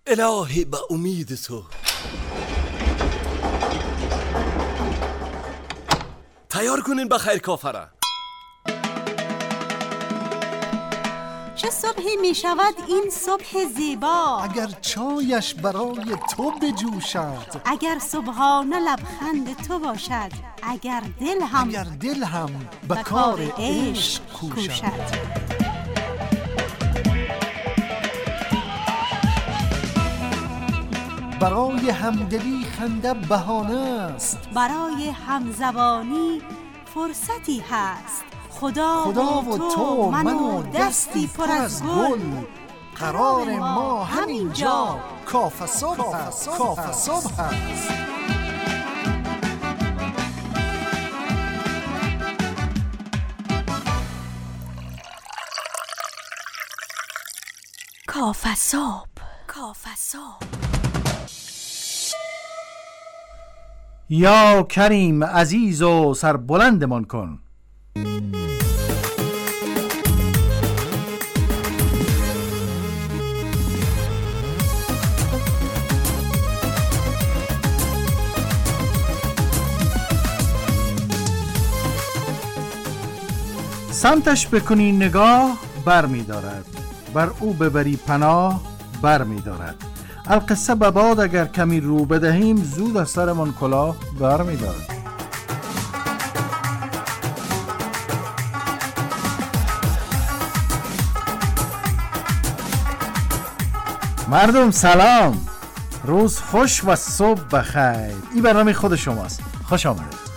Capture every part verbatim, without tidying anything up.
الهی به امید تو. تیار کنین بخیر کافره. چه صبحی می شود این صبح زیبا، اگر چایش برای تو بجوشد، اگر صبحانه لبخند تو باشد، اگر دل هم اگر دل هم به کار عشق کوشد. برای همدلی خنده بهانه است، برای همزبانی فرصتی هست. خدا, خدا و تو من و دستی پر از گل، قرار ما همینجا کافه صبح است. کافه صبح است. کافه صبح. کافه صبح. یا کریم عزیز و سربلندمان کن. سمتش بکنی نگاه بر می دارد، بر او ببری پناه بر می دارد. القصه به باد اگر کمی رو بدهیم، زود از سرمان کلاه بر می دارد. مردم سلام، روز خوش و صبح بخیر. این برنامه خود شماست، خوش آمدید.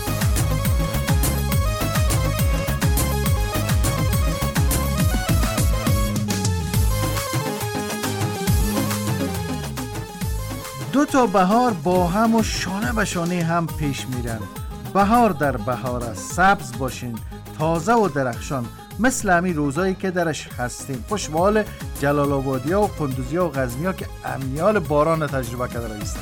دو تا بهار با هم و شانه به شانه هم پیش میرن. بهار در بهار است، سبز باشین، تازه و درخشان، مثل همین روزایی که درش هستیم. خوشحال جلال آبادیا و قندوزیا و غزنیا که امیال باران تجربه کرده رایستن.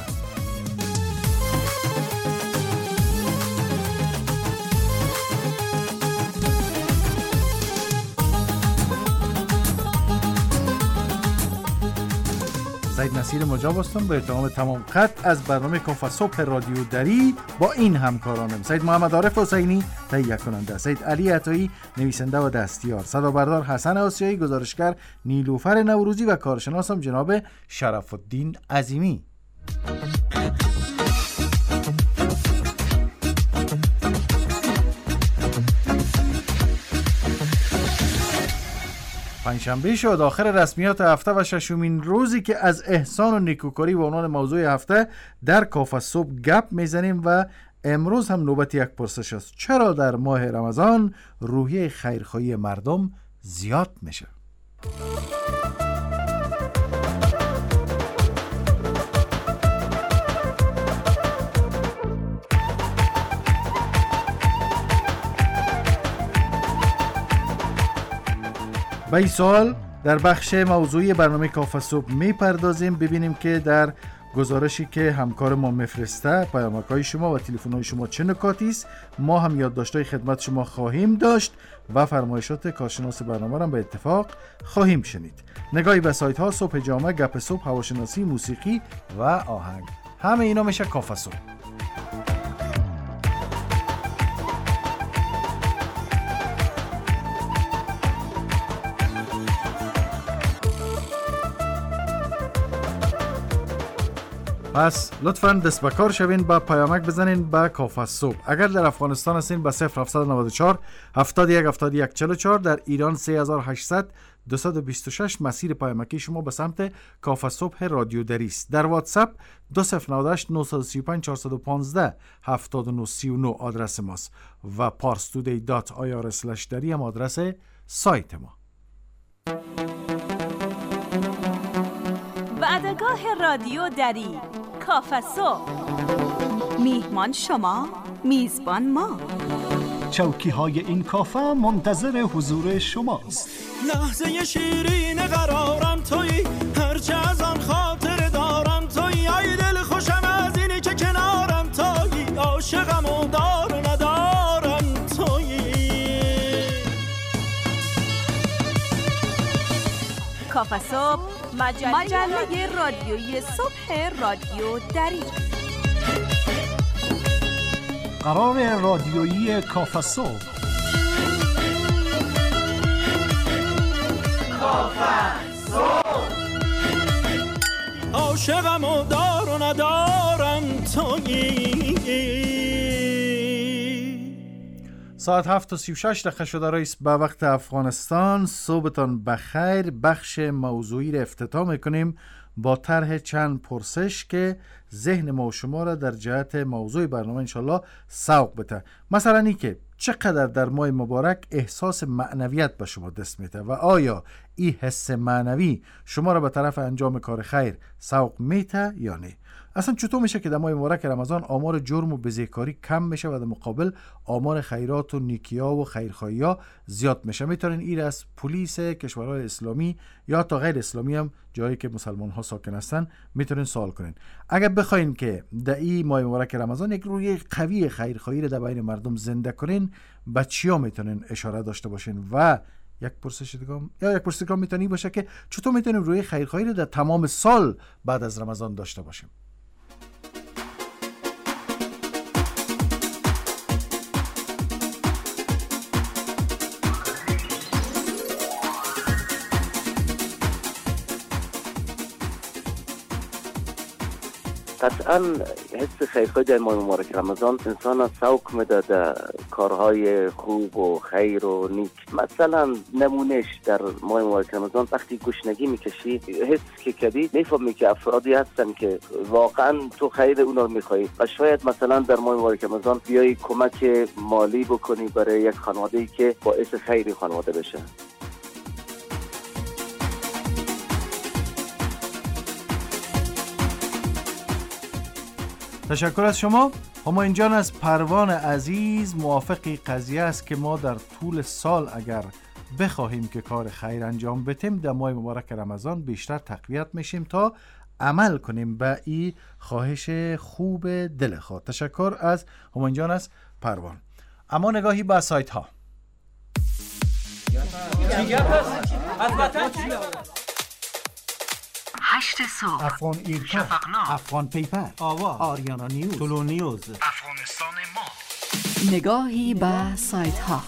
سید نصیر مجاب هستم. به اتهام تمام خط از برنامه کافه صبح رادیو دری با این همکارانم: سید محمد عارف حسینی تهیه کننده، سید علی عطایی نویسنده و دستیار، صدا بردار حسن آسیایی، گزارشگر نیلوفر نوروزی و کارشناسم جناب شرف الدین عظیمی. پنجشنبه شد، آخر رسمیات هفته و ششمین روزی که از احسان و نیکوکاری به عنوان موضوع هفته در کافه صبح گپ میزنیم و امروز هم نوبت یک پرسش است: چرا در ماه رمضان روحیه خیرخواهی مردم زیاد میشه؟ به این سوال در بخش موضوعی برنامه کافه صبح میپردازیم. ببینیم که در گزارشی که همکار ما میفرسته پیامک‌های شما و تلفن‌های شما چه نکاتی است. ما هم یادداشت‌های خدمت شما خواهیم داشت و فرمایشات کارشناس برنامه را به اتفاق خواهیم شنید. نگاهی به سایت‌ها: صبح جامعه، گپ صبح، هواشناسی، موسیقی و آهنگ. همه اینا میشه کافه صبح. پس لطفاً دست به کار شوین، با پیامک بزنین به کافه صبح. اگر در افغانستان هستین با صفر هفت نه چهار هفتاد و یک هفتاد و یک چهل و چهار، در ایران سه هزار و هشتصد دویست و بیست و شش مسیر پیامکی شما به سمت کافه صبح رادیو دری است. در واتساپ دو صفر نه هشت نه سه پنج چهار یک پنج هفتاد و نه سی و نه آدرس ماست و parstoday دات آی آر اسلش دری هم آدرس سایت ما. وعدگاه رادیو دری، کافه صبح. میهمان شما، میزبان ما. چوکی های این کافه منتظر حضور شماست. لحظه شیرین قرارم تویی، هرچه از آن خاطر دارم تویی. ای دل خوشم از اینی که کنارم تویی، عاشقم و دار ندارم تویی. کافه صبح، مجله, مجله رادیویی صبح رادیو دری. قرار رادیویی کافه صبح. کافه صبح. عاشقم و دار و ندارم تویی. ساعت هفت و سی و شش دقیقه شده رئیس به وقت افغانستان. صبحتان بخیر. بخش موضوعی را افتتاح میکنیم با طرح چند پرسش که ذهن ما و شما را در جهت موضوع برنامه انشالله سوق بده. مثلا این که چقدر در ماه مبارک احساس معنویت به شما دست میده و آیا این حس معنوی شما را به طرف انجام کار خیر سوق میده یا نه؟ اصلا چطور میشه که در ماه مبارک رمضان آمار جرم و بزهکاری کم میشه و در مقابل آمار خیرات و نیکی‌ها و خیرخواهی‌ها زیاد میشه؟ میتونین این از پلیس کشورهای اسلامی یا تا غیر اسلامی هم جایی که مسلمان ها ساکن هستن میتونین سوال کنین. اگر بخواین که در این ماه مبارک رمضان یک روی قوی خیرخواهی رو در بین مردم زنده کنین، به چیا میتونین اشاره داشته باشین؟ و یک پرسش دیگه یا یک پرسش دیگه میتونی باشه که چطور میتونیم روی خیرخواهی رو در تمام سال بعد از رمضان داشته باشیم؟ قطعا حس خیرخواهی در ماه مبارک رمضان انسان را سوق میده در کارهای خوب و خیر و نیک. مثلا نمونش در ماه مبارک رمضان وقتی گشنگی میکشی، حس که کردی میفهمی که افرادی هستن که واقعا تو خیر اونا رو میخوایی و شاید مثلا در ماه مبارک رمضان بیایی کمک مالی بکنی برای یک خانواده‌ای که باعث خیر خانواده بشه. تشکر از شما. همایون جان از پروان عزیز موافقی قضیه است که ما در طول سال اگر بخواهیم که کار خیر انجام بدیم، در ماه مبارک رمضان بیشتر تقویت میشیم تا عمل کنیم به این خواهش خوب دل خود. تشکر از همایون جان از پروان. اما نگاهی به سایت ها. هشت صبح، افغان ایرکا، افغان پیپر، آوا، آریانا نیوز، طلو نیوز، افغانستان ما. نگاهی به سایت ها.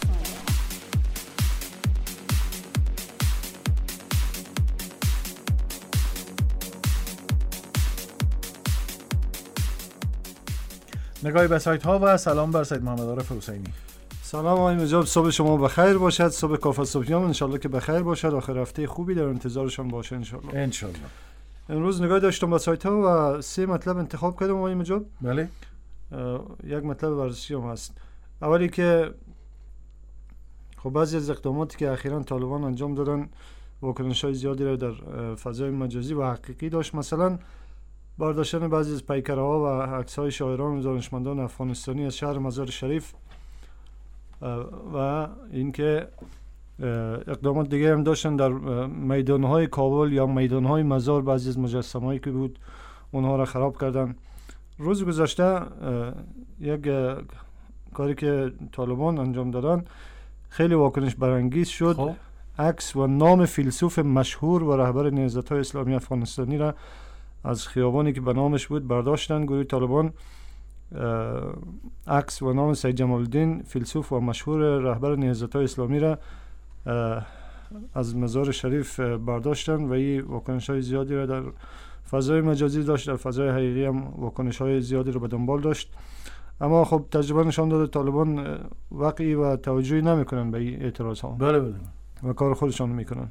نگاهی به سایت ها و سلام بر سید محمد عارف حسینی. سلام آقای مجاب، صبح شما بخیر باشد. صبح کافه صبحیام انشالله که بخیر باشد. آخر هفته خوبی در انتظارشان باشه انشالله. انشالله. امروز نگاه داشتم به سایت ها و سه مطلب انتخاب کردم آقای مجاب. بله. یک مطلب ورزشی هم هست. اولی که خب بعضی از اقداماتی که اخیراً طالبان انجام دادن واکنش‌های زیادی را در فضای مجازی و حقیقی داشت. مثلا برداشتن بعضی از پیکرها و عکس‌های شاعران و دانشمندان افغانستانی از شهر مزار شریف و اینکه اقدامات دیگه هم داشتن در میدانهای کابل یا میدانهای مزار. بعضی از مجسمه‌هایی که بود اونها را خراب کردن. روز گذشته یک کاری که طالبان انجام دادن خیلی واکنش برانگیز شد. خب. عکس و نام فیلسوف مشهور و رهبر نهضت‌های اسلامی افغانستانی را از خیابانی که به نامش بود برداشتن. گروه طالبان عکس و نام سید جمال الدین فیلسوف و مشهور رهبر نهضت‌های اسلامی را از مزار شریف برداشتن و این واکنش‌های زیادی را در فضای مجازی داشت، در فضای حقیقی هم واکنش‌های زیادی را به دنبال داشت. اما خب تجربه نشان داده طالبان واقعی و توجهی نمی‌کنن به این اعتراض‌ها. بله بله. و کار خودشان میکنن.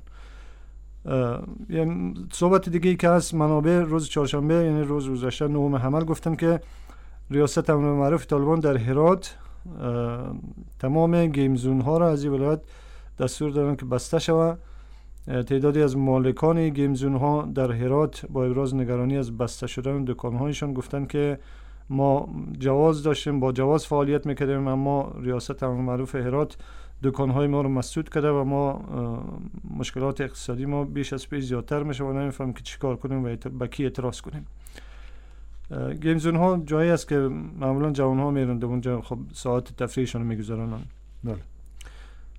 یه صحبت دیگه ای که هست، منابع روز چهارشنبه یعنی روز گذشته نهم حمل گفتن که ریاست امر معروف طالبان در هرات تمام گیم زون ها را از این ولایت دستور دادن که بسته شود. تعدادی از مالکان گیم زون ها در هرات با ابراز نگرانی از بسته شدن دکان هایشان گفتن که ما جواز داشتیم، با جواز فعالیت میکردیم، اما ریاست امر معروف هرات دکان‌های ما رو مسدود کرده و ما مشکلات اقتصادی ما بیش از پیش زیادتر میشه و نمیفهمیم که چیکار کنیم و به کی اعتراض کنیم. گیم زون ها جایی است که معمولا جوان ها میرن اونجا، خب ساعت تفریحشون میگذرونن. بله.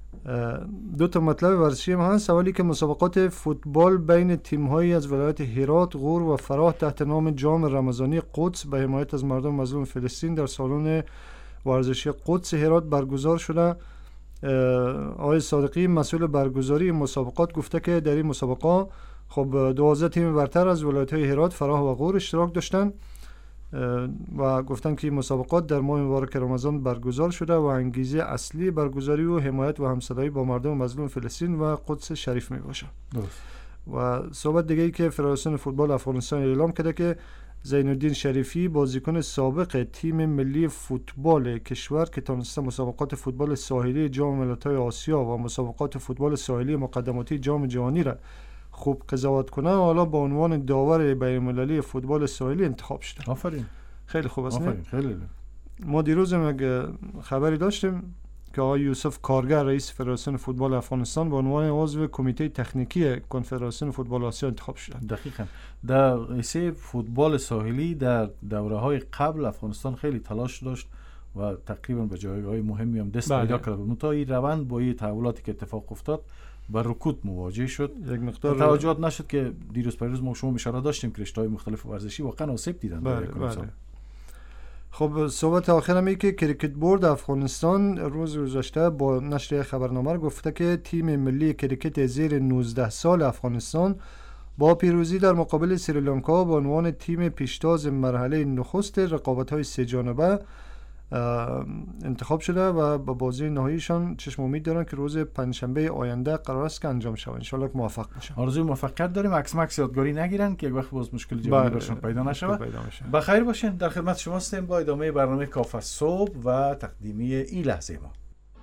دو تا مطلب ورزشی هم هست. اولی که مسابقات فوتبال بین تیم‌هایی از ولایت هرات، غور و فراه تحت نام جام رمضانی قدس به حمایت از مردم مظلوم فلسطین در سالن ورزشی قدس هرات برگزار شده. آقای صادقی مسئول برگزاری مسابقات گفته که در این مسابقات خب دوازده تیم برتر از ولایت‌های هرات، فراه و غور اشتراک داشتن و گفتن که مسابقات در ماه مبارک رمضان برگزار شده و انگیزه اصلی برگزاری و حمایت و همصدایی با مردم مظلوم فلسطین و قدس شریف می باشه. و صحبت دیگه ای که فدراسیون فوتبال افغانستان اعلام کرده که زین الدین شریفی بازیکن سابق تیم ملی فوتبال کشور که تونسته مسابقات فوتبال ساحلی جام ملت‌های آسیا و مسابقات فوتبال ساحلی مقدماتی جام جهانی را خوب قضاوت کنه و حالا با عنوان داور بین‌المللی فوتبال ساحلی انتخاب شده. آفرین. خیلی خوب است. آفرین. خیلی. ما دیروز هم خبری داشتیم که آقای یوسف کارگر رئیس فدراسیون فوتبال افغانستان به عنوان عضو کمیته تکنیکی کنفدراسیون فوتبال آسیا انتخاب شد. دقیقاً. در حیث فوتبال ساحلی در دوره‌های قبل افغانستان خیلی تلاش داشت و تقریبا به جایگاه مهمی هم دست پیدا کرد. منتها این روند با این تحولاتی که اتفاق افتاد با رکود مواجه شد. یک مقدار توجهات نشد که دیروز پیروز ما شما اشاره داشتیم که رشته‌های مختلف ورزشی واقعا آسیب دیدن. بله بله. خب صحبت آخرم اینه که کریکت بورد افغانستان روز گذشته با نشر خبرنامه گفته که تیم ملی کریکت زیر نوزده سال افغانستان با پیروزی در مقابل سریلانکا به عنوان تیم پیشتاز مرحله نخست رقابت‌های سه جانبه انتخاب شده و با بازی نهاییشان چشم امید دارن که روز پنجشنبه آینده قرار است که انجام شود. ان شاء الله که موفق باشن. آرزوی موفقیت داریم. عکس مکس یادگاری نگیرن که یک وقت باز مشکل جانی برشون پیدا نشه. بخیر باشین. در خدمت شما هستیم با ادامه برنامه کافه صبح و تقدیمی این لحظه ما.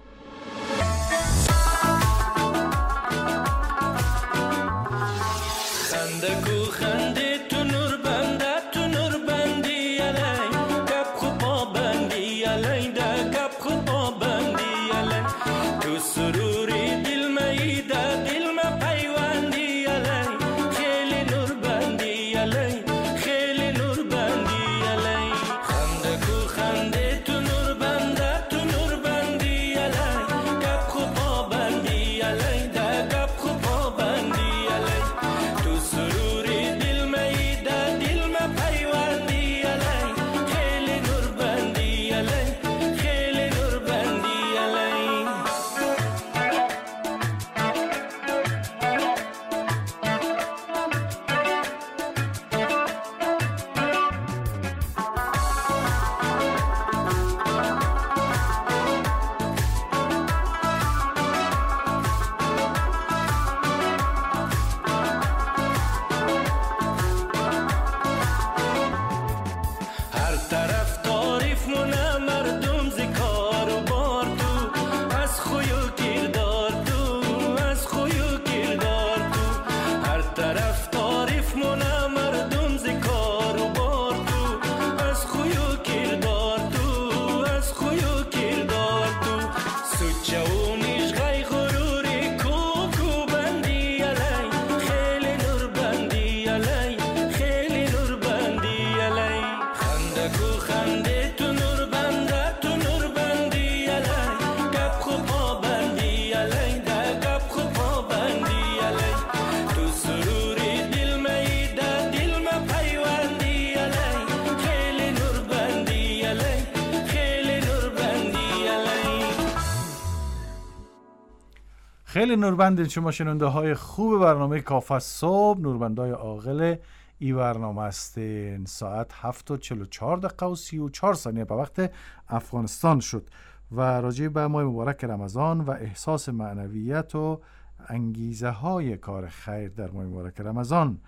خیلی نوربندین شما شنونده های خوب برنامه کافه صبح. نوربندای عاقل این برنامه است. ساعت هفت و چهل و چهار دقیقه و سی و چهار ثانیه به وقت افغانستان شد و راجع به ماه مبارک رمضان و احساس معنویت و انگیزه های کار خیر در ماه مبارک رمضان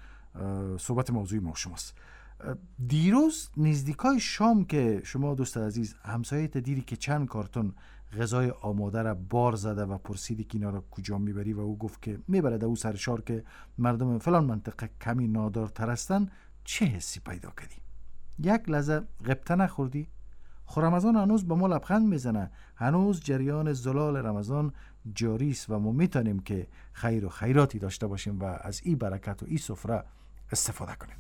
صحبت موضوعی ما شماست. دیروز نزدیکای شام که شما دوست عزیز همسایت دیدی که چند کارتون غذای آماده را بار زده و پرسیدی که اینا را کجا میبری و او گفت که میبرد او سرشار که مردم فلان منطقه کمی نادارتر هستن، چه حسی پیدا کردی؟ یک لحظه غبطه نخوردی؟ خو رمضان هنوز به ما لبخند میزنه، هنوز جریان زلال رمضان جاری است و ما میتونیم که خیر و خیراتی داشته باشیم و از این برکت و این سفره استفاده کنیم.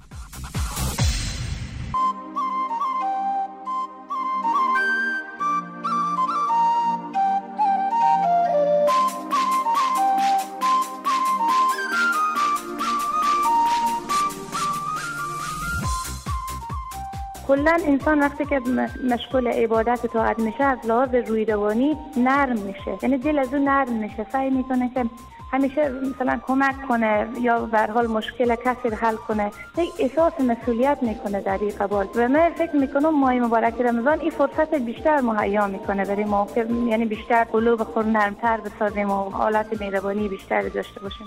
کلا انسان وقتی که مشغول عبادت و طاعت میشه از لحاظ روحی روانی نرم میشه، یعنی دل از اون نرم میشه، سعی میکنه که همیشه مثلا کمک کنه یا به هر حال مشکل کسی رو حل کنه، یک احساس مسئولیت میکنه در این قبال. و من فکر میکنم ماه مبارک رمضان این فرصت بیشتر مهیا میکنه برای ما، یعنی بیشتر قلوب خود نرمتر بسازیم و حالت مهربانی بیشتر داشته باشیم.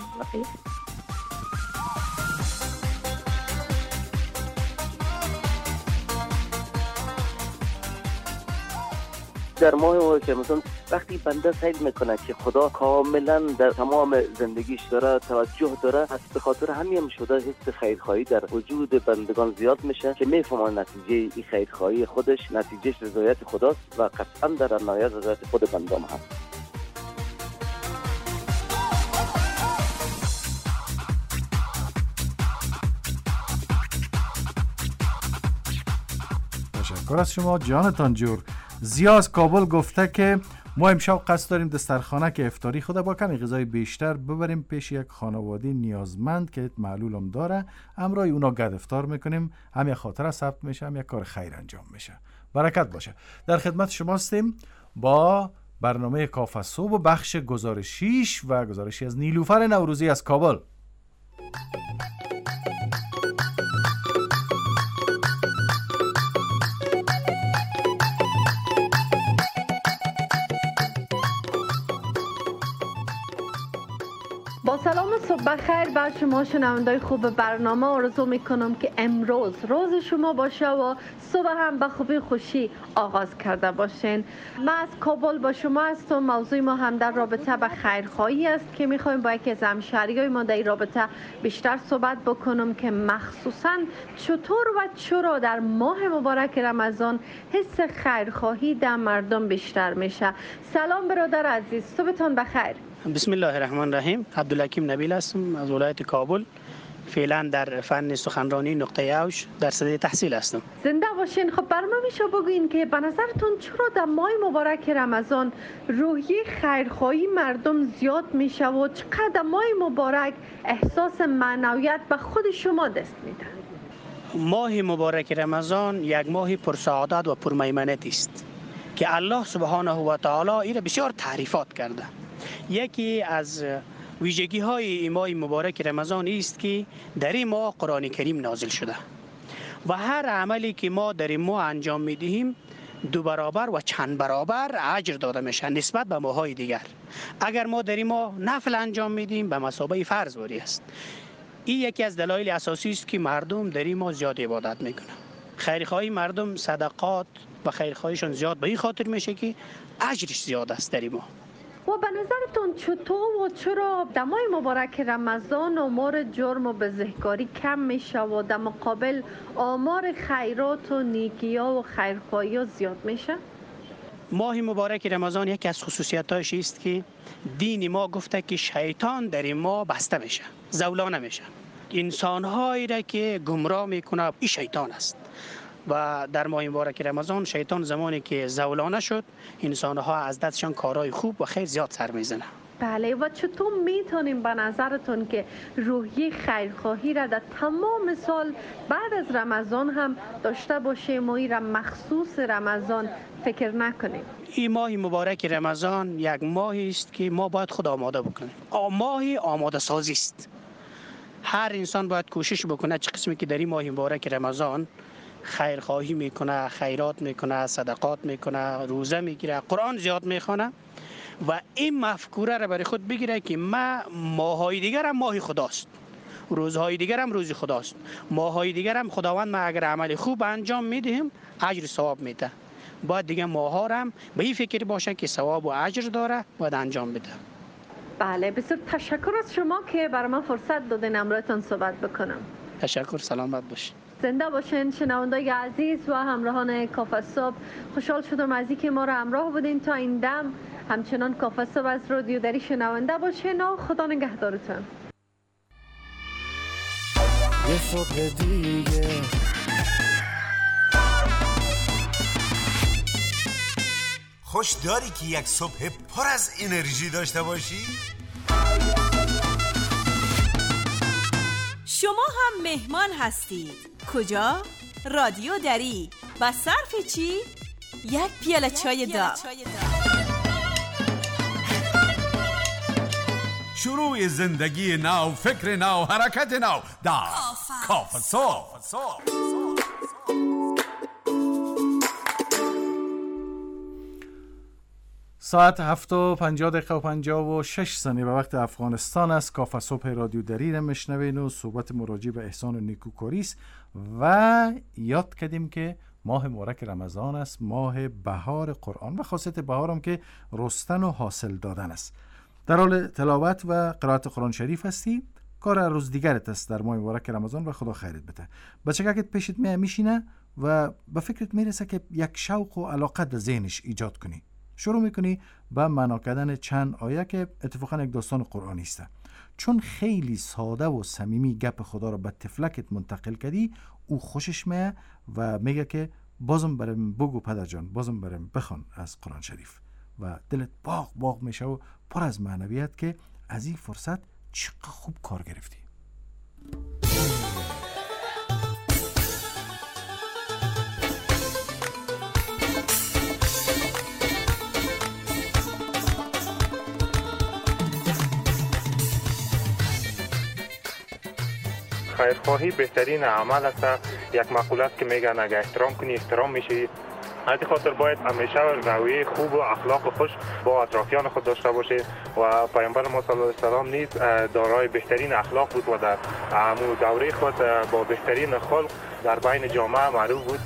در ماه مبارک رمضان وقتی بنده سعی میکنه که خدا کاملا در تمام زندگیش داره توجه داره، از به خاطر همین شده حس خیرخواهی در وجود بندگان زیاد میشه که میفهمن نتیجه این خیرخواهی خودش نتیجهش رضایت خداست و قطعا در نهایت رضایت خود بندگان هست. تشکر از شما جانتان جور. زیا از کابل گفته که ما امشب قصد داریم دسترخانه که افطاری خود با کمی غذای بیشتر ببریم پیش یک خانواده نیازمند که معلول هم داره، امرای اونا گد افطار میکنیم، هم یک خاطره ثبت میشه، هم یک کار خیر انجام میشه. برکت باشه. در خدمت شما هستیم با برنامه کافه صبح و بخش گزارشیش و گزارشی از نیلوفر نوروزی از کابل. با سلام و صبح بخیر بر شما شنوندای خوب برنامه. آرزو میکنم که امروز روز شما باشه و صبح هم به خوبی خوشی آغاز کرده باشین. من از کابل با شما هستم. موضوع ما هم در رابطه به خیرخواهی است که میخوایم با یکی از همشهریای ما در این رابطه بیشتر صحبت بکنم که مخصوصا چطور و چرا در ماه مبارک رمضان حس خیرخواهی در مردم بیشتر میشه. سلام برادر عزیز، صبحتون بخیر. بسم الله الرحمن الرحیم. عبدالحکیم نبیل هستم از ولایت کابل. فعلا در فن سخنرانی نقطه اوج در صدد تحصیل هستم. زنده باشین. خب برام میشه بگوین که به نظرتون چرا در ماه مبارک رمضان روحیه خیرخواهی مردم زیاد میشه و چقدر ماه مبارک احساس معنویت به خود شما دست میده؟ ماه مبارک رمضان یک ماه پرسعادت و پرمیمنت است که الله سبحانه و تعالی این بسیار تعریفات کرده. یکی از ویژگی های ماه مبارک رمضان است که در این ماه قرآن کریم نازل شده و هر عملی که ما در این ماه انجام میدهیم دو برابر و چند برابر اجر داده میشه نسبت به ماهای دیگر. اگر ما در این ماه نفل انجام میدیم به مثابه فرض باری است. این یکی از دلایل اساسی است که مردم در این ماه زیاد عبادت میکنن. خیرخواهی مردم صدقات و خیرخواهیشون زیاد به این خاطر میشه که اجرش زیاد است در این ماه. و به نظرتون چطور و چرا در ماه مبارک رمضان آمار جرم و بزهکاری کم میشه و در مقابل آمار خیرات و نیکی‌ها و خیرخواهی ها زیاد میشه؟ ماه مبارک رمضان یکی از خصوصیتاش است که دین ما گفته که شیطان در این ماه بسته میشه، زولانه میشه. انسان‌هایی را که گمراه میکنه این شیطان است و در ماه مبارک رمضان شیطان زمانی که زولانه شد انسان‌ها از دستشان کارهای خوب و خیر زیاد سر میزنه. بله، و چطور میتونیم به نظرتون که روحیه خیرخواهی را در تمام سال بعد از رمضان هم داشته باشیم و این را مخصوص رمضان فکر نکنیم؟ این ماه مبارک رمضان یک ماهی است که ما باید خود آماده بکنیم. ماهی آماده سازی است. هر انسان باید کوشش بکنه چه قسمی که در این ماه مبارک رمضان خیرخواهی میکنه، خیرات میکنه، صدقات میکنه، روزه میگیره، قرآن زیاد میخونه و این مفکوره را برای خود بگیره که ما ماهای دیگر هم ماه خداست، روزهای دیگر هم روز خداست، ماهای دیگر هم خداوند ما اگر عمل خوب انجام میدهیم اجر ثواب میده. باید دیگه ماها هم به این فکر باشه که ثواب و اجر داره باید انجام بده. بله، بسیار تشکر از شما که برای من فرصت دادین امروزتون صحبت بکنم. تشکر، سلامت باشید. زنده باشین شنوندای عزیز و همراهان کافه صبح. خوشحال شدم از اینکه ما را همراه بودین تا این دم. همچنان کافه صبح از رادیو دری شنونده باشین و خدا نگهدارتون. یه صبح دیگه خوش داری که یک صبح پر از انرژی داشته باشی؟ شما هم مهمان هستید. کجا؟ رادیو دری با صرف چی؟ یک پیاله چای داغ. شروع زندگی نو، فکر نو، حرکت نو در کافه صبح. ساعت هفت و پنجاه دقیقه و پنجاه و شش ثانیه به وقت افغانستان است. کافه صبح رادیو دری را میشنوین و صحبت مراجع به احسان و نیکوکاری است و یاد کردیم که ماه مبارک رمضان است، ماه بهار قرآن و خاصیت بهار هم که رستن و حاصل دادن است. در حال تلاوت و قرائت قرآن شریف هستی، کار روز دیگرت است در ماه مبارک رمضان و خدا خیرت بده. بچگکت پیشت می میشینه و به فکرت میرسه که یک شوق و علاقه در ذهنش ایجاد کنی. شروع میکنی به معنا کردن چند آیه که اتفاقا یک داستان قرآنی است. چون خیلی ساده و صمیمی گپ خدا رو به طفلکت منتقل کردی، او خوشش میاد و میگه که بازم برم بگو پدر جان، بازم برم بخوان از قرآن شریف و دلت باغ باغ میشه و پر از معنویت که از این فرصت چقدر خوب کار گرفتی. خیرخواهی بهترین عمل است. یک مقوله است که میگن اگر احترام کنی احترام میشی. از این خاطر باید همیشه رویه خوب و اخلاق خوش با اطرافیان خود داشته باشید و پیامبر ما صلی الله علیه و سلام نیز دارای بهترین اخلاق بود و در همون دوره خود با بهترین خلق در بین جامعه معروف بود.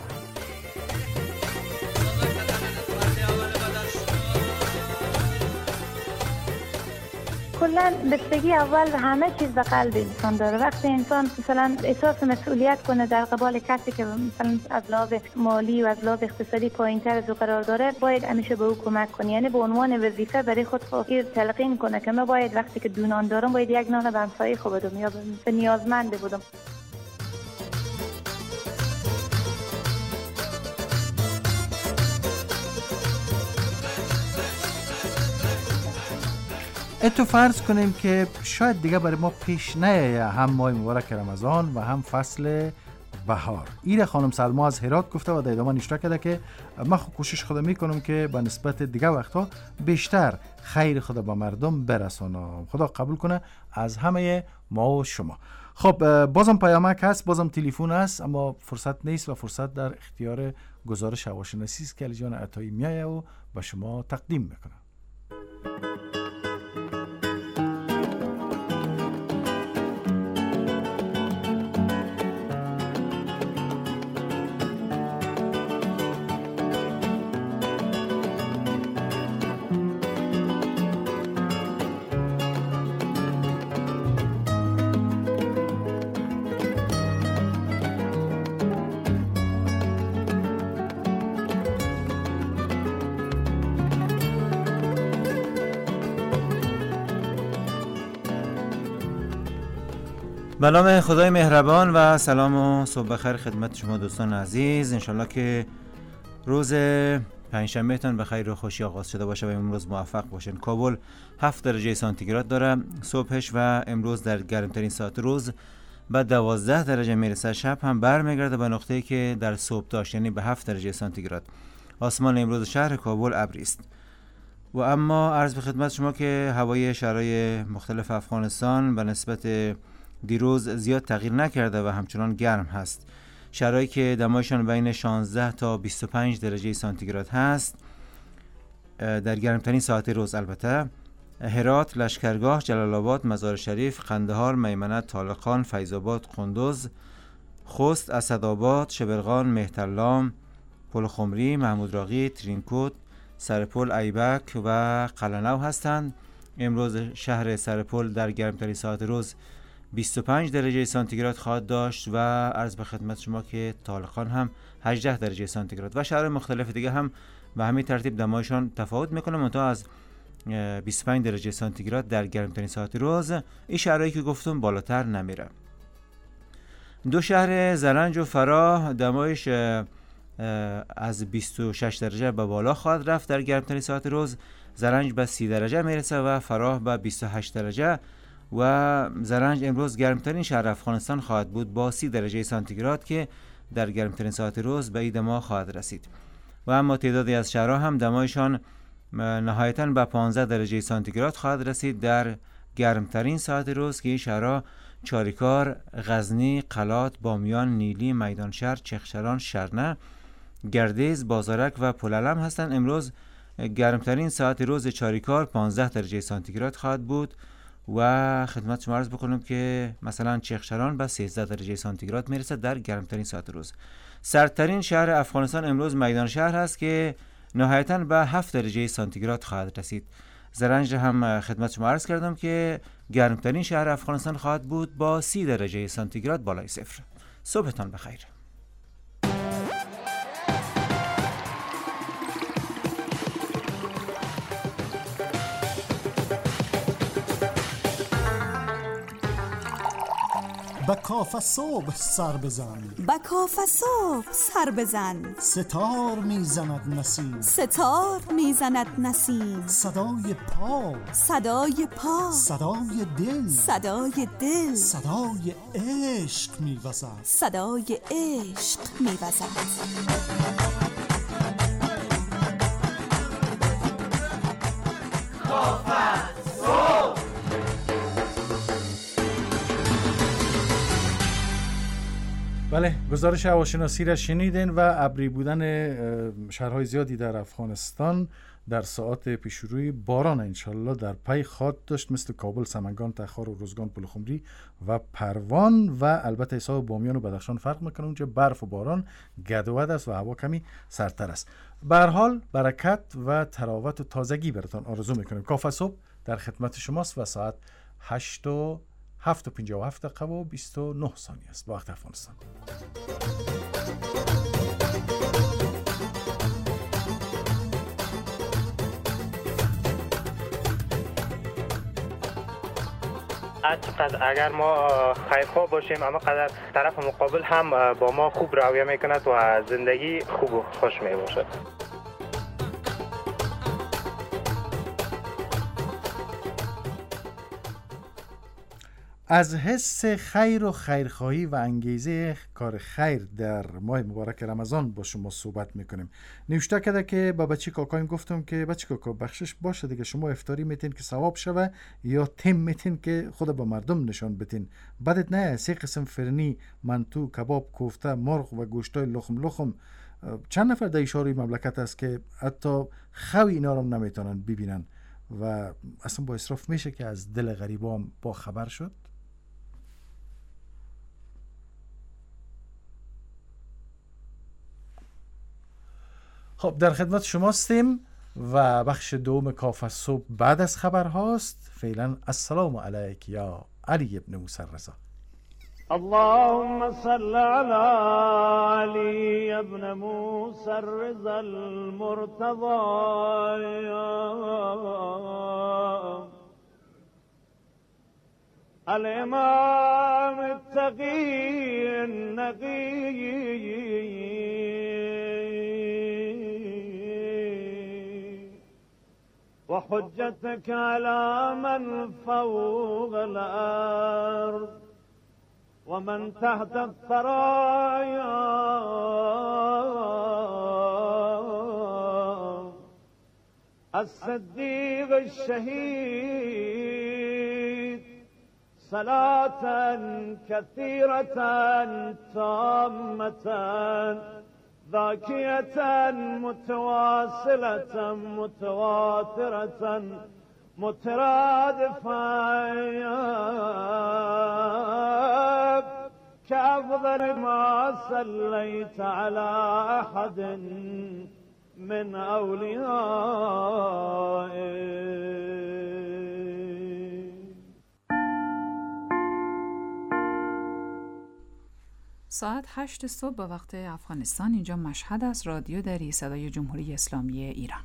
کلا بستگی اول همه چیز به قلب انسان داره. وقتی انسان مثلا احساس مسئولیت کنه در قبال کسی که مثلا از لحاظ مالی و از لحاظ اقتصادی پایین‌تر از او قرار داره، باید همیشه به او کمک کنی. یعنی به عنوان وظیفه برای خود فقیر تلقین کنه که من باید وقتی که دونان دارم باید یک نان به همسایه خود بدم یا به نیازمند بودم. اتو فرض کنیم که شاید دیگه برای ما پیش نیایه هم ماه مبارک رمضان و هم فصل بهار. ایره خانم سلما از هرات گفته و در ادامه نشته کرده که من خود کوشش خود میکنم که به نسبت دیگه وقتا بیشتر خیر خدا به مردم برسانم. خدا قبول کنه از همه ما و شما. خب بازم پیامک هست، بازم تلفن هست، اما فرصت نیست و فرصت در اختیار گزارش هواشناسی است که علی جان عطایی میایه و به شما تقدیم میکنه. به نام خدای مهربان و سلام و صبح بخیر خدمت شما دوستان عزیز. انشالله که روز پنجشنبه تان به خیر و خوشی آغاز شده باشه و امروز موفق باشین. کابل هفت درجه سانتیگراد داره صبحش و امروز در گرمترین ساعت روز به دوازده درجه میرسه. شب هم برمیگرده به نقطه‌ای که در صبح داشت، یعنی به هفت درجه سانتیگراد. آسمان امروز شهر کابل ابری است. و اما عرض به خدمت شما که هوای شهرهای مختلف افغانستان به نسبت دیروز زیاد تغییر نکرده و همچنان گرم هست. شهرهایی که دمایشان بین شانزده تا بیست و پنج درجه سانتیگراد هست در گرمترین ساعت روز البته: هرات، لشکرگاه، جلال آباد، مزار شریف، قندهار، میمنه، طالقان، فیض آباد، قندوز، خوست، اسدآباد، شبرغان، مهترلام، پل خمری، محمود راقی، ترینکوت، سرپل، ایبک و قلنو هستند. امروز شهر سرپل در گرمترین ساعت روز بیست و پنج درجه سانتیگراد خواهد داشت و عرض به خدمت شما که طالقان هم هجده درجه سانتیگراد و شهر مختلف دیگه هم به همین ترتیب دمایشان تفاوت میکنه، منتها از بیست و پنج درجه سانتیگراد در گرمترین ساعت روز این شهرهایی که گفتم بالاتر نمیره. دو شهر زرنج و فراه دمایش از بیست و شش درجه به بالا خواهد رفت در گرمترین ساعت روز. زرنج به سی درجه میرسه و فراه به بیست و هشت درجه و زرنج امروز گرمترین شهر افغانستان خواهد بود با سی درجه سانتیگراد که در گرمترین ساعت روز به این دما خواهد رسید. و اما تعدادی از شهرها هم دمایشان نهایتاً به پانزده درجه سانتیگراد خواهد رسید در گرمترین ساعت روز که این شهرها چاریکار، غزنی، قلات، بامیان، نیلی، میدانشهر، چخشران، شرنه، گردیز، بازارک و پلعلم هستند. امروز گرمترین ساعت روز چاریکار پانزده درجه سانتیگراد خواهد بود و خدمت شما عرض بکنم که مثلا چخشران به سیزده درجه سانتیگراد میرسد در گرمترین ساعت روز. سردترین شهر افغانستان امروز میدانشهر هست که نهایتاً به هفت درجه سانتیگراد خواهد رسید. زرنج هم خدمت شما عرض کردم که گرمترین شهر افغانستان خواهد بود با سی درجه سانتیگراد بالای صفر. صبحتان بخیر. با کاف صبح سر بزن، با کاف صبح سر بزن، ستار میزند نسیم، ستار میزند نسیم، صدای پا، صدای پا، صدای دل، صدای دل، صدای عشق میوزد، صدای عشق میوزد. بله، گزارش هواشناسی را شنیدین و ابری بودن شهرهای زیادی در افغانستان در ساعات پیشروی باران انشالله در پی خواهد داشت، مثل کابل، سمنگان، تخار و روزگان، پلخمری و پروان و البته حساب بامیان و بدخشان فرق میکنه. اونجا برف و باران گدود است و هوا کمی سردتر است. به هر حال برکت و تراوت و تازگی براتون آرزو میکنیم. کاف صبح در خدمت شماست و ساعت هشت و هفت و پنجاه و هفت دقیقه و بیست و نه ثانیه است با وقت افغانستان. چقدر اگر ما خیرخواه باشیم اما قدر طرف مقابل هم با ما خوب رویه میکند و زندگی خوب و خوش میباشد. از حس خیر و خیرخواهی و انگیزه کار خیر در ماه مبارک رمضان با شما صحبت میکنیم. نوشته کرده که با بچه کاکایم گفتم که بچه کاکا بخشش باشه دیگه، شما افطاری میتین که ثواب شوه یا تیم میتین که خود با مردم نشان بتین. بدت نه سه قسم فرنی، منتو، کباب، کوفته، مرغ و گوشتای لخم لخم. چند نفر در اشاره مملکت است که حتی خوی اینا رو نمیتونن ببینن و اصلا با اسراف میشه که از دل غریبام با خبر شد. خب در خدمت شما هستیم و بخش دوم کاف صبح بعد از خبر هاست. فعلا السلام علیک یا علی ابن موسی الرضا. اللهم صل على علی ابن موسی الرضا المرتضى الامام التقی النقی وحجتك على من فوق الأرض ومن تحت الثرايا الصديق الشهيد صلاة كثيرة تامة ذاكية متواصلة متواترة مترادفة كأفضل ما صليت على أحد من أوليائك. ساعت هشت صبح با وقت افغانستان. اینجا مشهد است. رادیو دری، صدای جمهوری اسلامی ایران.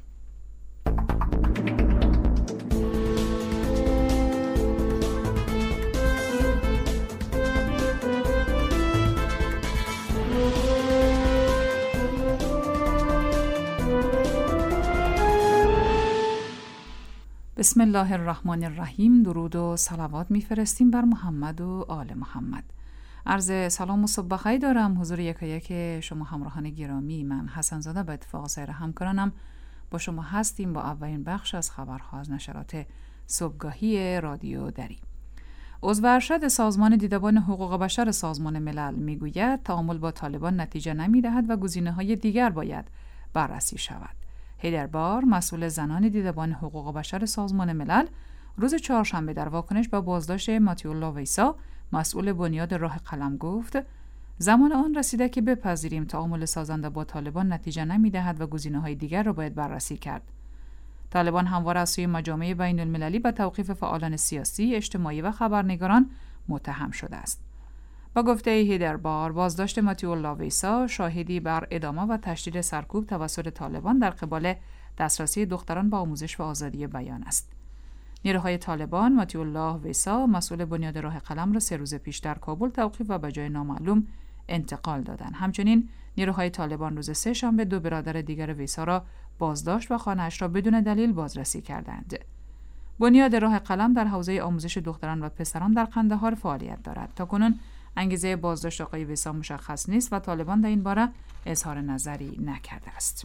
بسم الله الرحمن الرحیم. درود و صلوات میفرستیم بر محمد و آل محمد. عرض سلام و صبح بخیر دارم حضور یکایک شما همراهان گرامی. من حسن زاده به اتفاق سایر همکارانم با شما هستیم با اولین بخش از خبرها از نشرات صبحگاهی رادیو دری. عضو ارشد سازمان دیدبان حقوق بشر سازمان ملل میگوید تعامل با طالبان نتیجه نمیدهد و گزینه‌های دیگر باید بررسی شود. هیدر بار مسئول زنان دیدبان حقوق بشر سازمان ملل روز چهارشنبه در واکنش به بازداشت ماتیولا ویسا مسئول بنیاد راه قلم گفت زمان آن رسیده که بپذیریم تعامل سازنده با طالبان نتیجه نمیدهد و گزینه‌های دیگر را باید بررسی کرد. طالبان همواره از سوی مجامع بین المللی به توقیف فعالان سیاسی، اجتماعی و خبرنگاران متهم شده است. با گفته هیدر بار بازداشت ماتیولا ویسا شاهدی بر ادامه و تشدید سرکوب توسط طالبان در قبال دسترسی دختران به آموزش و آزادی بیان است. نیروهای طالبان ماتیولا ویسا مسئول بنیاد راه قلم را سه روز پیش در کابل توقیف و به جای نامعلوم انتقال دادند. همچنین نیروهای طالبان روز سه شنبه دو برادر دیگر ویسا را بازداشت و خانه‌اش را بدون دلیل بازرسی کردند. بنیاد راه قلم در حوزه آموزش دختران و پسران در قندهار فعالیت دارد. تاکنون انگیزه بازداشت آقای ویسا مشخص نیست و طالبان در این باره اظهار نظری نکرده است.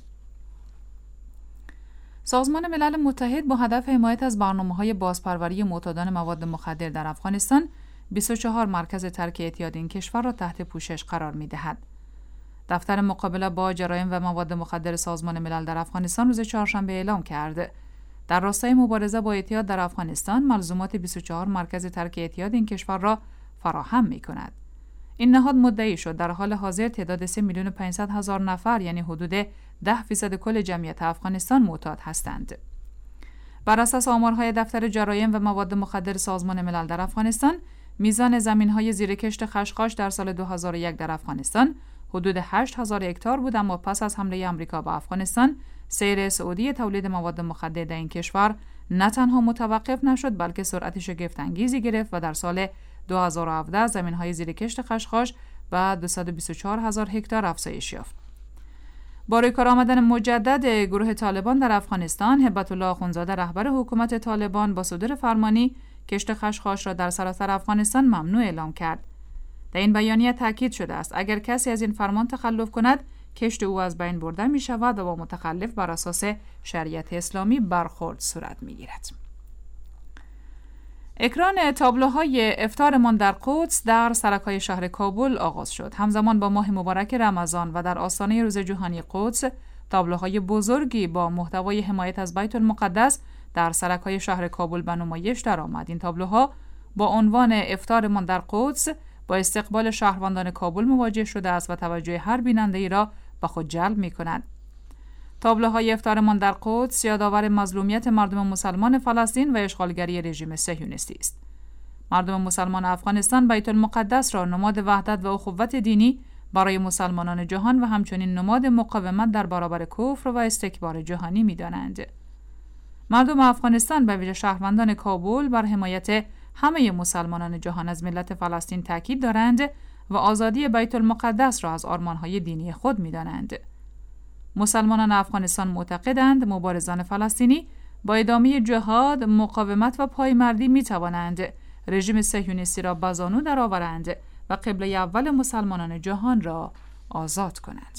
سازمان ملل متحد با هدف حمایت از برنامه‌های بازپروری معتادان مواد مخدر در افغانستان بیست و چهار مرکز ترک اعتیاد این کشور را تحت پوشش قرار می‌دهد. دفتر مقابله با جرایم و مواد مخدر سازمان ملل در افغانستان روز چهارشنبه اعلام کرد در راستای مبارزه با اعتیاد در افغانستان ملزومات بیست و چهار مرکز ترک اعتیاد این کشور را فراهم می‌کند. این نهاد مدعی شد در حال حاضر تعداد سه میلیون و پانصد هزار نفر یعنی حدود ده درصد کل جمعیت افغانستان معتاد هستند. بر اساس آمارهای دفتر جرایم و مواد مخدر سازمان ملل در افغانستان، میزان زمین‌های زیر کشت خشخاش در سال دو هزار و یک در افغانستان حدود هشت هزار هکتار بود، اما پس از حمله آمریکا به افغانستان، سیر سعودی تولید مواد مخدر در این کشور نه تنها متوقف نشد بلکه سرعت شگفت‌انگیزی گرفت و در سال دو هزار و هفده زمین‌های زیر کشت خشخاش به دویست و بیست و چهار هزار هکتار افزایش یافت. با روی کار آمدن مجدد گروه طالبان در افغانستان، هبت الله آخونزاده رهبر حکومت طالبان با صدور فرمانی کشت خشخاش را در سراسر افغانستان ممنوع اعلام کرد. در این بیانیه تاکید شده است اگر کسی از این فرمان تخلف کند، کشت او از بین برده می شود و با متخلف بر اساس شریعت اسلامی برخورد صورت می گیرد. اکران تابلوهای افطارمان در قدس در سرک‌های شهر کابل آغاز شد. همزمان با ماه مبارک رمضان و در آستانه روز جهانی قدس، تابلوهای بزرگی با محتوای حمایت از بیت المقدس در سرک‌های شهر کابل به نمایش درآمد. این تابلوها با عنوان افطارمان در قدس با استقبال شهروندان کابل مواجه شده است و توجه هر بیننده‌ای را به خود جلب می‌کند. تابلوهای افطارمان در قدس یادآور مظلومیت مردم مسلمان فلسطین و اشغالگری رژیم صهیونیستی است. مردم مسلمان افغانستان بیت المقدس را نماد وحدت و اخوت دینی برای مسلمانان جهان و همچنین نماد مقاومت در برابر کفر و استکبار جهانی می‌دانند. مردم افغانستان به ویژه شهروندان کابل بر حمایت همه مسلمانان جهان از ملت فلسطین تاکید دارند و آزادی بیت المقدس را از آرمان‌های دینی خود می‌دانند. مسلمانان افغانستان معتقدند مبارزان فلسطینی با ادامه جهاد، مقاومت و پایمردی می توانند رژیم صهیونیستی را به زانو درآورند و قبله اول مسلمانان جهان را آزاد کنند.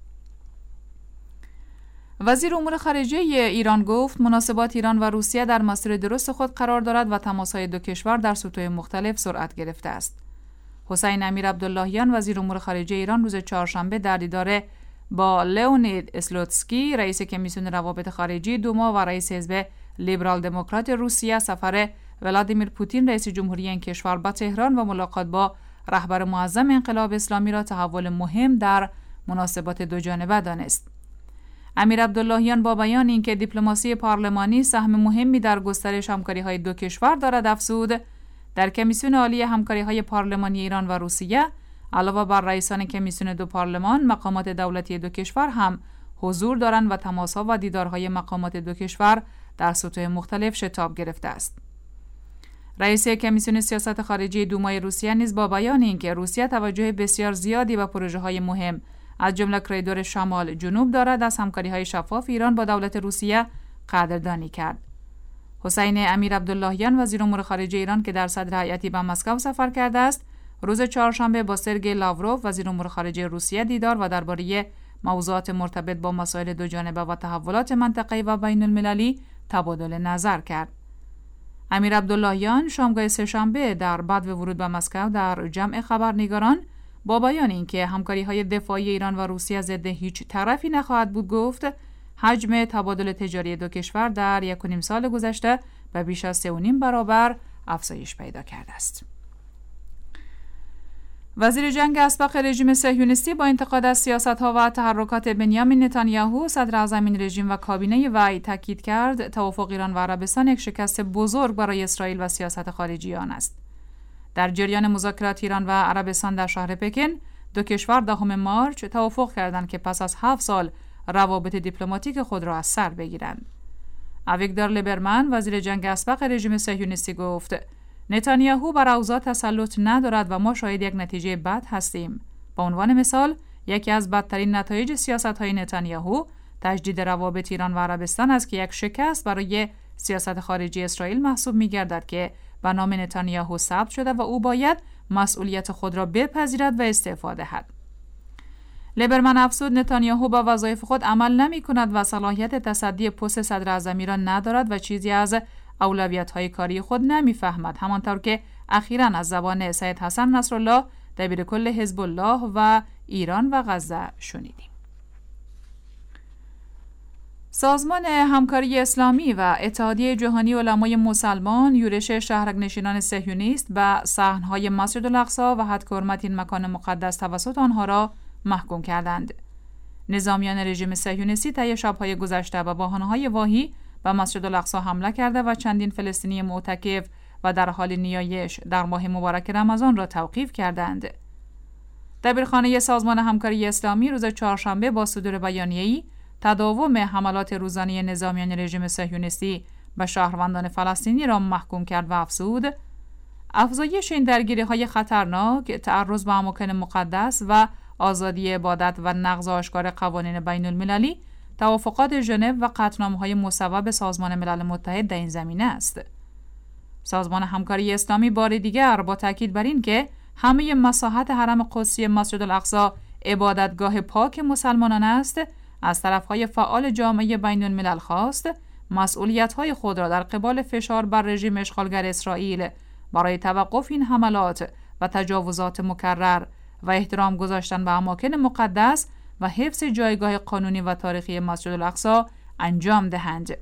وزیر امور خارجه ایران گفت مناسبات ایران و روسیه در مسیر درست خود قرار دارد و تماس‌های دو کشور در سطوح مختلف سرعت گرفته است. حسین امیر عبداللهیان وزیر امور خارجه ایران روز چهارشنبه در دیدار با لئونید اسلوتسکی رئیس کمیسیون روابط خارجی دوما و رئیس حزب لیبرال دموکرات روسیه سفر ولادیمیر پوتین رئیس جمهوری این کشور به تهران و ملاقات با رهبر معظم انقلاب اسلامی را تحول مهم در مناسبات دو جانبه دانست. امیر عبداللهیان با بیان اینکه دیپلماسی پارلمانی سهم مهمی در گسترش همکاری‌های دو کشور دارد افزود در کمیسیون عالی همکاری‌های پارلمانی ایران و روسیه علاوه بر رئیسان کمیسیون دو پارلمان، مقامات دولتی دو کشور هم حضور دارند و تماس‌ها و دیدارهای مقامات دو کشور در سطوح مختلف شتاب گرفته است. رئیس کمیسیون سیاست خارجی دومای روسیه نیز با بیان اینکه روسیه توجه بسیار زیادی به پروژه‌های مهم از جمله کریدور شمال جنوب دارد، از همکاری‌های شفاف ایران با دولت روسیه قدردانی کرد. حسین امیر عبداللهیان وزیر امور خارجه ایران که در صدر هیئتی به مسکو سفر کرده است، روز چهارشنبه با سرگئی لاوروف وزیر امور خارجه روسیه دیدار و درباره موضوعات مرتبط با مسائل دوجانبه و تحولات منطقه‌ای و بین المللی تبادل نظر کرد. امیر عبداللهیان شامگاه سه‌شنبه در بعد ورود به مسکو در جمع خبرنگاران با بیان اینکه همکاری‌های دفاعی ایران و روسیه ضد هیچ طرفی نخواهد بود گفت حجم تبادل تجاری دو کشور در یک و نیم سال گذشته به بیش از سه و نیم برابر افزایش پیدا کرده است. وزیر جنگ اسبق رژیم صهیونیستی با انتقاد از سیاست‌ها و تحرکات بنیامین نتانیاهو صدر اعظم این رژیم و کابینه وی تاکید کرد توافق ایران و عربستان یک شکست بزرگ برای اسرائیل و سیاست خارجی آن است. در جریان مذاکرات ایران و عربستان در شهر پکن، دو کشور دهم مارچ توافق کردند که پس از هفت سال روابط دیپلماتیک خود را از سر بگیرند. اویگدور لیبرمن وزیر جنگ اسبق رژیم صهیونیستی گفت نتانیاهو بر اوضاع تسلط ندارد و ما شاهد یک نتیجه بد هستیم. به عنوان مثال، یکی از بدترین نتایج سیاست‌های نتانیاهو تجدید روابط ایران و عربستان است که یک شکست برای سیاست خارجی اسرائیل محسوب می‌گردد که به نام نتانیاهو ثبت شده و او باید مسئولیت خود را بپذیرد و استعفا دهد. لیبرمن افزود نتانیاهو با وظایف خود عمل نمی‌کند و صلاحیت تصدی پست صدر اعظمی را ندارد و چیزی از اولویت‌های کاری خود نمی‌فهمد، همانطور که اخیراً از زبان سید حسن نصرالله دبیر کل حزب الله و ایران و غزه شنیدیم. سازمان همکاری اسلامی و اتحادیه جهانی علمای مسلمان یورش شهرنشینان صهیونیست به صحن‌های مسجد الاقصی و حد حرمت این مکان مقدس توسط آنها را محکوم کردند. نظامیان رژیم صهیونیستی طی شب‌های گذشته به بهانه‌های واهی به مسجد الاقصی حمله کرده و چندین فلسطینی معتکف و در حال نیایش در ماه مبارک رمضان را توقیف کردند. دبیرخانه سازمان همکاری اسلامی روز چهارشنبه با صدور بیانیه‌ای تداوم حملات روزانه نظامیان رژیم صهیونیستی به شهروندان فلسطینی را محکوم کرد و افزود افزایش این درگیری‌های خطرناک، تعرض به اماکن مقدس و آزادی عبادت و نقض آشکار قوانین بین المللی، توافقات ژنو و قطعنامه‌های مصوب سازمان ملل متحد در این زمینه است. سازمان همکاری اسلامی بار دیگر با تاکید بر این که همه مساحت حرم قدسی مسجد الاقصی عبادتگاه پاک مسلمانان است، از طرف‌های فعال جامعه بین الملل خواست مسئولیت‌های خود را در قبال فشار بر رژیم اشغالگر اسرائیل برای توقف این حملات و تجاوزات مکرر و احترام گذاشتن به اماکن مقدس و حفظ جایگاه قانونی و تاریخی مسجد الاقصی انجام دهند.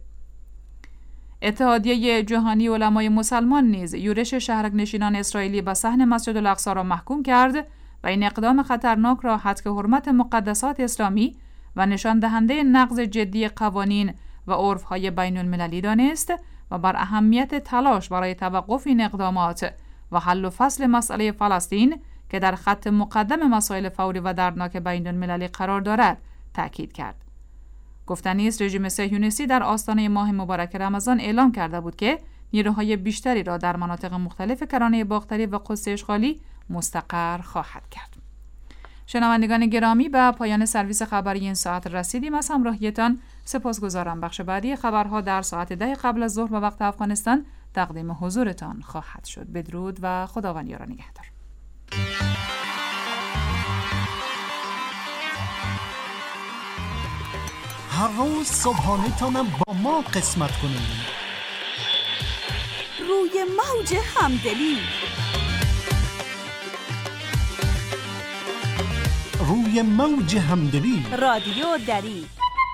اتحادیه جهانی علمای مسلمان نیز یورش شهرنشینان اسرائیلی به صحن مسجد الاقصی را محکوم کرد و این اقدام خطرناک را هتک حرمت مقدسات اسلامی و نشان دهنده نقض جدی قوانین و عرف‌های بین المللی دانست و بر اهمیت تلاش برای توقف این اقدامات و حل و فصل مسئله فلسطین که در خط مقدم مسائل فوری و دردناک بین المللی قرار دارد تاکید کرد. گفتنی است رژیم صهیونیستی در آستانه ماه مبارک رمضان اعلام کرده بود که نیروهای بیشتری را در مناطق مختلف کرانه باختری و قدس اشغالی مستقر خواهد کرد. شنوندگان گرامی، به پایان سرویس خبری این ساعت رسیدیم. از همراهیتان سپاسگزارم. بخش بعدی خبرها در ساعت ده قبل از ظهر به وقت افغانستان تقدیم حضورتان خواهد شد. بدرود و خداوند یار و نگهدار. هر روز صبحانه تانم با ما قسمت کنید. روی موج همدلی، روی موج همدلی، رادیو دری،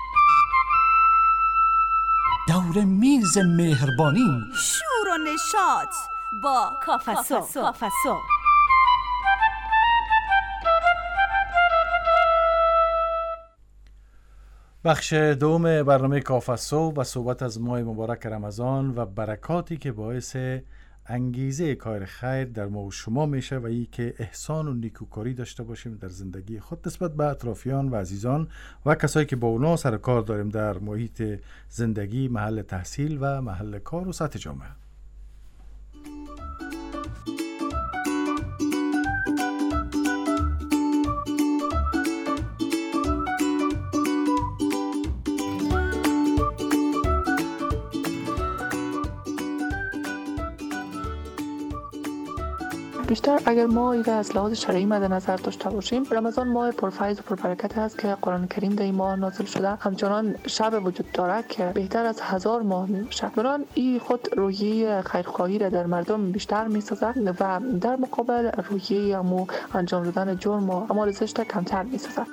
دور میز مهربانی، شور و نشاط با کافسو. بخش دوم برنامه کافسو و صحبت از ماه مبارک رمضان و برکاتی که باعث انگیزه کار خیر در ما و شما میشه و ای که احسان و نیکوکاری داشته باشیم در زندگی خود نسبت به اطرافیان و عزیزان و کسایی که با اونا سر کار داریم در محیط زندگی، محل تحصیل و محل کار و سطح جامعه. بیشتر اگر ما ایده از لحاظ شرعی مد نظر داشته باشیم، رمضان ماه پرفیض و پربرکت است که قرآن کریم در این ماه نازل شده. همچنان شب وجود داره که بهتر از هزار ماه میشه. بران این خود روحیه خیرخواهی را در مردم بیشتر میسازد و در مقابل روحیه امو انجام دادن جرم و اعمال زشت کمتر میسازد.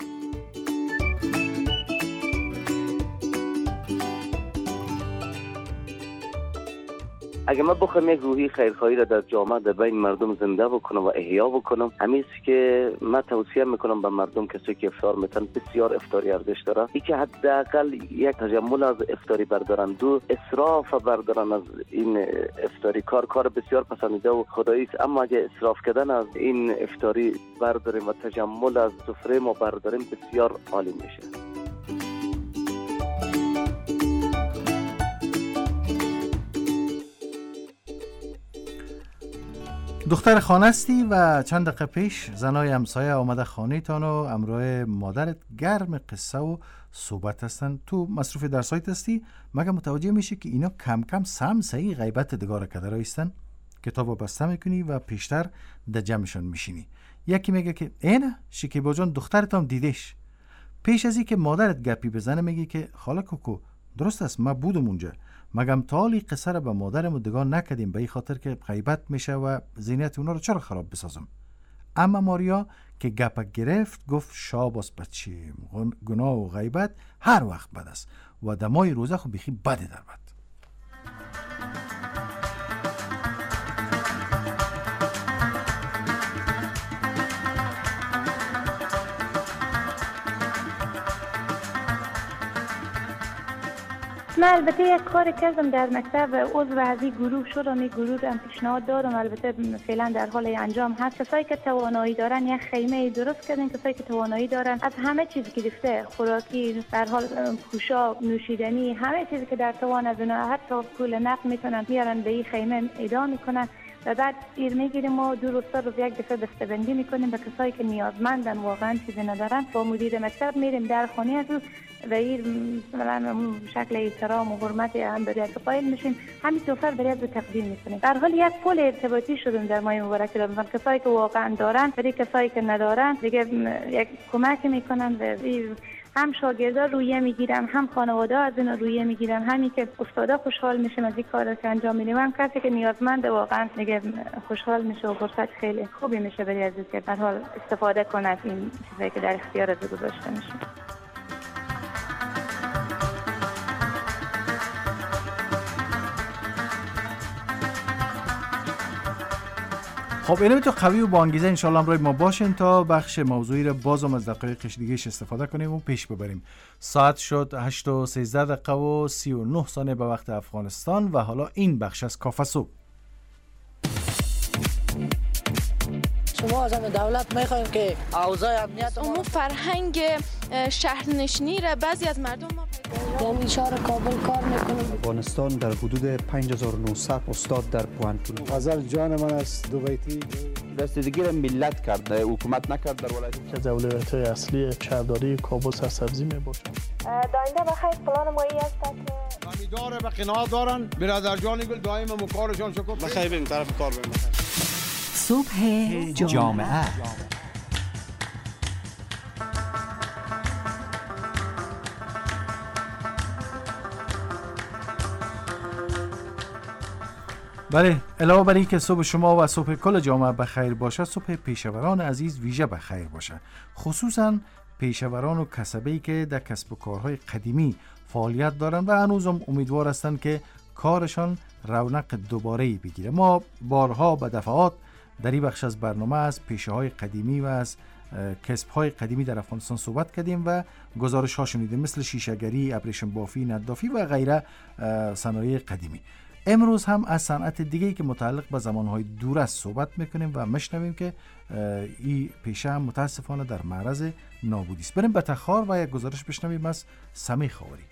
اگه من بخوام یک روحی خیرخواهی را در جامعه در بین مردم زنده بکنم و احیا بکنم، همیشه که من توصیه میکنم به مردم کسی که افطار میتن بسیار افطاری ارزش داره، ای که حداقل یک تجمل از افطاری بردارن، دو اسراف بردارن از این افطاری. کار کار بسیار پسندیده و خدایی است، اما اگه اسراف کردن از این افطاری برداریم و تجمل از سفره ما برداریم بسیار عالی میشه. دختر خانه استی و چند دقیقه پیش زنای همسایه آمده خانه تان و امروی مادرت گرم قصه و صحبت هستن. تو مصروف در سایت هستی، مگه متوجه میشی که اینا کم کم سم سعی غیبت دگار کدر هستن؟ کتابو بسته میکنی و پیشتر در جمعشان میشینی. یکی میگه که اینه شکیبا جان دخترتام دیدش. پیش از این که مادرت گپی بزنه میگی که خاله کوکو درست است ما بودم اونجا، مگم تالی قصه را به مادرم دگاه نکدیم به این خاطر که غیبت میشه و زینت اونا رو چرا خراب بسازم. اما ماریا که گپک گرفت گفت شاباس بچیم، گناه و غیبت هر وقت بد است و دمای روزه خو بیخی بده در بد. من البته یک کار کردم در مکتب، عضو از این گروه شدم. این گروه هم پیشنهاد دادم، البته فعلا در حال انجام هست. کسایی که توانایی دارن یک خیمه درست کردن، کسایی که توانایی دارن از همه چیز گرفته، خوراکی، در حال پوشاک، نوشیدنی، همه چیزی که در توان از اونها، حتی پول نقد میتونن میارن به این خیمه ایدا میکنن و بعد ایر میگیریم و دو روز سه روز یک دفعه بسته‌بندی میکنیم به کسایی که نیازمندن، واقعا چیزی ندارن. با مدیر مکتب میریم در خانه از و این مثلا شکل احترام و حرمت هم برای قائل میشیم، همین توفر برای از تقدیم میکنیم. در حال یک پل ارتباطی شدیم در ماه مبارک رمضان. کسایی که واقعا دارن برای کسایی که ندارن دیگه یک کمک میکنن و هم شاگردا رویه میگیرن، هم خانواده از این رویه میگیرن، همین که استادا خوشحال میشن از این کارا که انجام میدیم. هم کسی که نیازمند واقعا دیگه خوشحال میشه و فرصت خیلی خوبی میشه برای از اینکه در حال استفاده کنه از این چیزایی که در اختیار از گذاشته میشه. خب اینه تو قوی و با انگیزه انشالله همراه ما باشین تا بخش موضوعی رو بازم از دقایقش دیگهش استفاده کنیم و پیش ببریم. ساعت شد هشت و سیزده دقیقه و سی و نه ثانیه به وقت افغانستان و حالا این بخش از کافه صبح. شما از دولت میخوایم که اوضاع امنیت امور فرهنگ شهرنشینی را بعضی از مردم ما در شهر کابل کار میکنیم. افغانستان در حدود پنج هزار و نهصد استاد در پوهنتون. غزل جان من است دو بیتی. رسیدگی را ملت کرد، حکومت نکرد در ولایت. که اولویت اصلی شهرداری کابل سرسبزی میباشد. داینده بخیر پلان مایی است که خمیدار به قناعت دارن. برادر جان گل دائم مکارشان شکر. بخیر بریم طرف کار بریم. صبح جامعه. بله، علاوه بر این که صبح شما و صبح کل جامعه بخیر باشه، صبح پیشوران عزیز ویژه بخیر باشه، خصوصا پیشوران و کسبه‌ای که در کسب و کارهای قدیمی فعالیت دارن و هنوزم امیدوار هستند که کارشان رونق دوباره بگیره. ما بارها به دفعات در این بخش از برنامه از پیشه‌های قدیمی و از کسب‌های قدیمی در افغانستان صحبت کردیم و گزارش‌ها شنیدیم، مثل شیشه‌گری، ابریشم بافی، ندافی و غیره صنایع قدیمی. امروز هم از صنعت دیگه‌ای که متعلق به زمانهای دور است صحبت میکنیم و میشنویم که این پیشه هم متاسفانه در معرض نابودی است. بریم به تخار و یک گزارش بشنویم از سمی خاوری.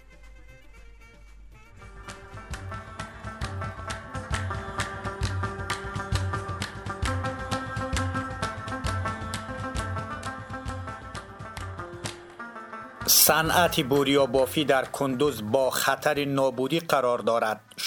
صنعت بوریا بافی در کندوز با خطر نابودی قرار دارد.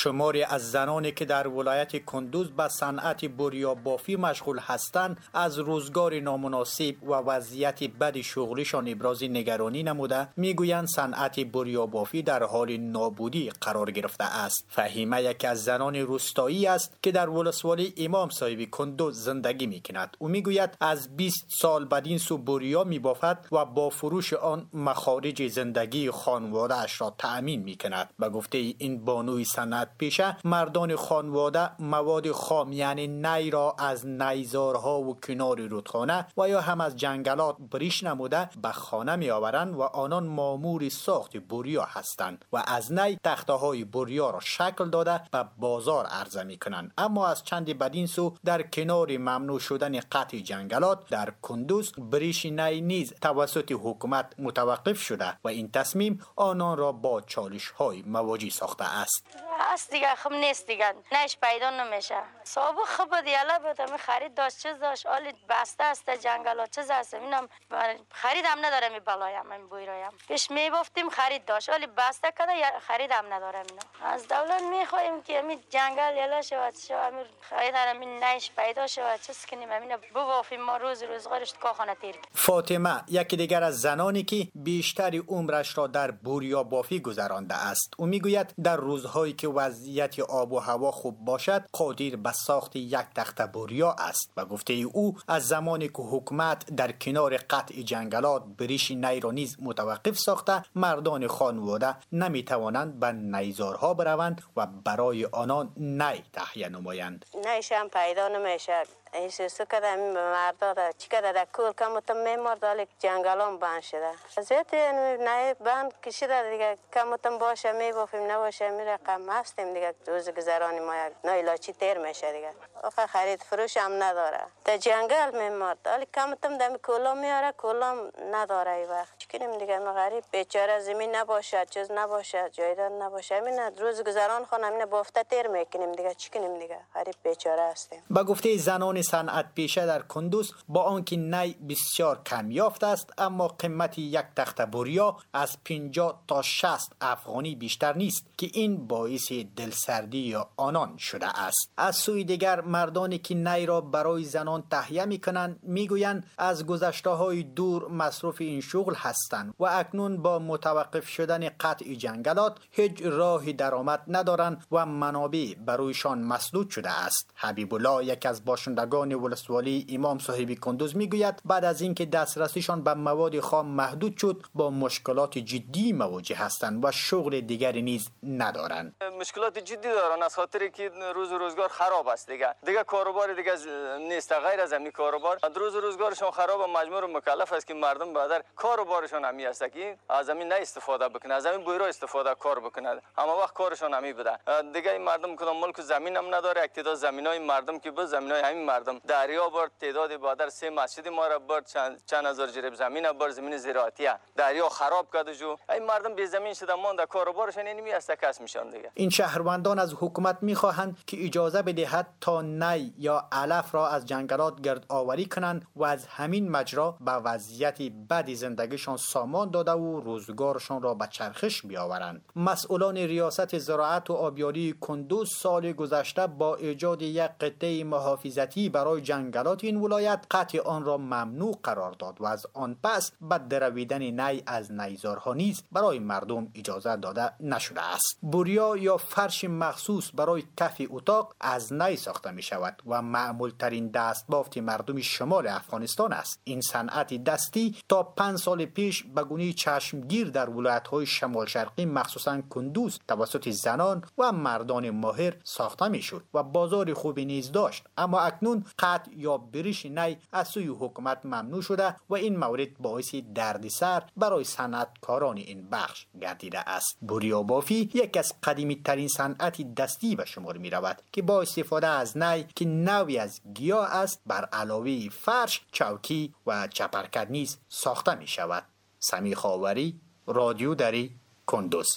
شماری از زنانی که در ولایت کندوز به صنعت بوریا بافی مشغول هستند از روزگار نامناسب و وضعیت بد شغلیشان ابراز نگرانی نموده میگویند صنعت بوریا بافی در حال نابودی قرار گرفته است. فهیمه یکی از زنان روستایی است که در ولسوالی امام صاحب کندوز زندگی میکند. او میگوید از بیست سال بدین سو بوریا میبافد و با فروش آن مخارج زندگی خانواده اش را تأمین میکند. به گفته این بانوی صنعت پیشه، مردان خانواده مواد خام یعنی نی را از نیزارها و کنار رودخانه و یا هم از جنگلات بریش نموده به خانه می آورند و آنان مامور ساخت بوریا هستند و از نی تخته های بوریا را شکل داده به بازار عرضه می کنند. اما از چند بدین سو در کنار ممنوع شدن قطع جنگلات در کندوز بریش نی نیز توسط حکومت متوقف شده و این تصمیم آنان را با چالش های مواجه ساخته است. هست دیگه خب نیست دیگه، نش پیدا نمیشه. صاحب خب دیالا بودم خرید داشت چیز داشت آلی بسته است جنگلات چیز است اینم خریدم نداره می بلایم من بویرایم پیش می گفتیم خرید داشت آلی بسته کده خریدم نداره اینا. از دولت می خواهیم که می جنگل یلا شود شو امیر خریدم این نش پیدا شود چیز کنیم اینا بوافیم ما روز روزگارش کارخانه تیر. فاطمه یکی دیگر از زنانی که بیشتر عمرش را در بوریا بافی گذرانده است. او میگوید در روزهایی که وضعیت آب و هوا خوب باشد قادر به ساخت یک تخته بوریا است. و گفته او از زمانی که حکومت در کنار قطع جنگلات بریش نی را نیز متوقف ساخته مردان خانواده نمیتوانند به نیزارها بروند و برای آنان نی تهیه نمایند. نیش هم پیدا نمیشه. ایسو سو کده همین به مردا ده چی کده ده کول کمتم میمار دالی جنگلان بند شده ازیت نه بند کشیده دیگه کمتم باشه میبافیم نباشه میره کم هستیم دیگه روز گذرانی ما یک نایلاچی تیر میشه دیگه آخه خرید فروش هم نداره ده جنگل میمار دالی کمتم دمی کولا میاره کولا نداره ای وقت چی کنیم دیگه ما غریب بیچاره زمین نباشه چیز نباشه جایداد نباشه همین روز گذران خون همین بافته تیر میکنیم دیگه چی کنیم دیگه غریب بیچاره هستیم. با گفته زنان صنعت پیشه در کندوز با آنکه نی بسیار کم یافت است اما قیمت یک تخته بوریا از پنجاه تا شصت افغانی بیشتر نیست که این باعث دلسردی آنان شده است. از سوی دیگر مردانی که نی را برای زنان تهیه میکنند میگویند از گذشته های دور مصروف این شغل هستند و اکنون با متوقف شدن قطع جنگلات هیچ راه درآمد ندارند و منابع برایشان مسدود شده است. حبیب الله یک از باشندگان ولسوالی امام صاحب کندوز میگوید بعد از اینکه دسترسیشان به مواد خام محدود شد با مشکلات جدی مواجه هستند و شغل دیگری نیز ندارند. مشکلات جدی دارن از خاطر که روز روزگار خراب است دیگه دیگه کاروبار دیگه نیست غیر از همین کاروبار روز روزگارشون خراب و مجبور و مکلف است که مردم بعد کاروبارشون همی است که از همین نه استفاده بکنه از همین بوریا استفاده کار بکنه اما وقت کارشون همی بده دیگه این مردم کدام ملک زمین هم نداره اقتدار زمینای مردم که به زمینای همین مردم دریا برد تعداد بادر سه مسجد ما را برد چند, چند هزار جریب زمین برد زمین زراعتی دریا خراب کرد جو این مردم بی زمین شدن ماند کاروبارشون نمی است کس میشن دیگه. این شهروندان از حکومت میخواهند که اجازه بدهد تا نی یا علف را از جنگلات گرد آوری کنند و از همین مجرا به وضعیت بد زندگیشان سامان داده و روزگارشان را به چرخش بیاورند. مسئولان ریاست زراعت و آبیاری کندوز سال گذشته با ایجاد یک قطعه محافظتی برای جنگلات این ولایت قطع آن را ممنوع قرار داد و از آن پس به درویدن نی از نیزارها نیز برای مردم اجازه داده نشده است. بوریا یا فرش مخصوص برای کف اتاق از نی ساخته می شود و معمول ترین دستبافت مردم شمال افغانستان است. این صنعت دستی تا پنج سال پیش به گونه چشمگیر در ولایت های شمال شرقی مخصوصا کندوز توسط زنان و مردان ماهر ساخته می شد و بازار خوبی نیز داشت، اما اکنون قطع یا بریش نی از سوی حکومت ممنوع شده و این مورد باعث دردسر برای صنعتکاران این بخش گردیده است. بوریا بافی یک از قدیمی ترین صنعت دستی به شمار می رود که با استفاده از نی که نوعی از گیاه است بر علاوه فرش، چوکی و چپرکد نیز ساخته می شود. سمی خاوری، رادیو دری، کندوز.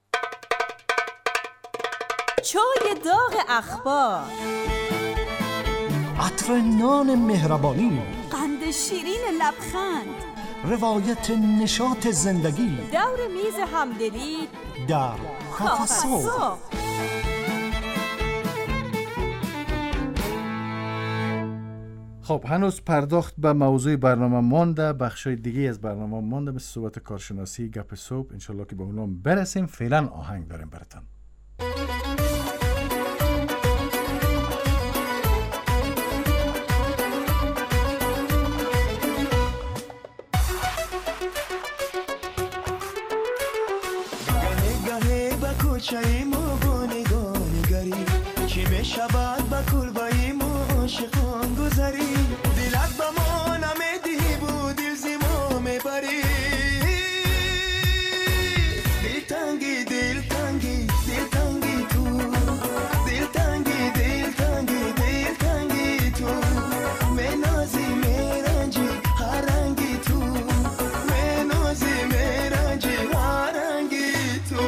چای داغ اخبار، عطر نان مهربانی، قند شیرین لبخند، روایت نشاط زندگی، دور میز همدلی در کافه صبح. خب هنوز پرداخت به موضوع برنامه مانده، بخشای دیگه از برنامه مانده، مثل صحبت کارشناسی، گپ صبح، انشالله که به اونام برسیم. فعلا آهنگ داریم براتون. کوچه ما با نگاه نگری چی می شود با کلبه ما عاشقان گذری دلت با ما نمیدی بود دل زیما میبری دل تنگی دل تنگی دل تنگی تو دل تنگی دل تنگی دل تنگی تو می نازی می رنجی هر رنگی تو می نازی می رنجی هر رنگی تو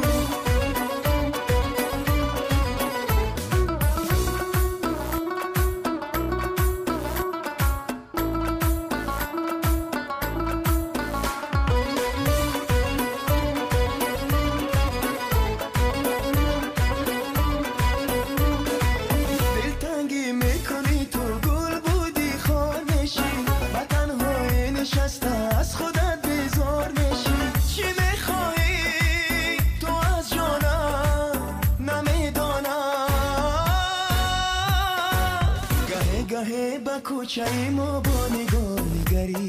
کوچه ما با نگاه نگری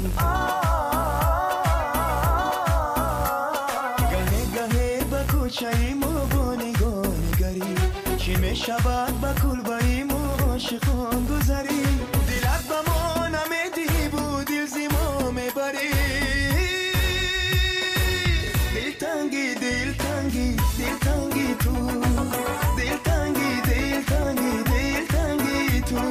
گهه گهه با کوچه ما با نگاه نگری چی می شود با کلبه ما عاشقان گذری دلت با ما نمیدی بود دل زیما میبری دل تنگی دل تنگی دل تنگی تو دل تنگی دل تنگی دل تنگی تو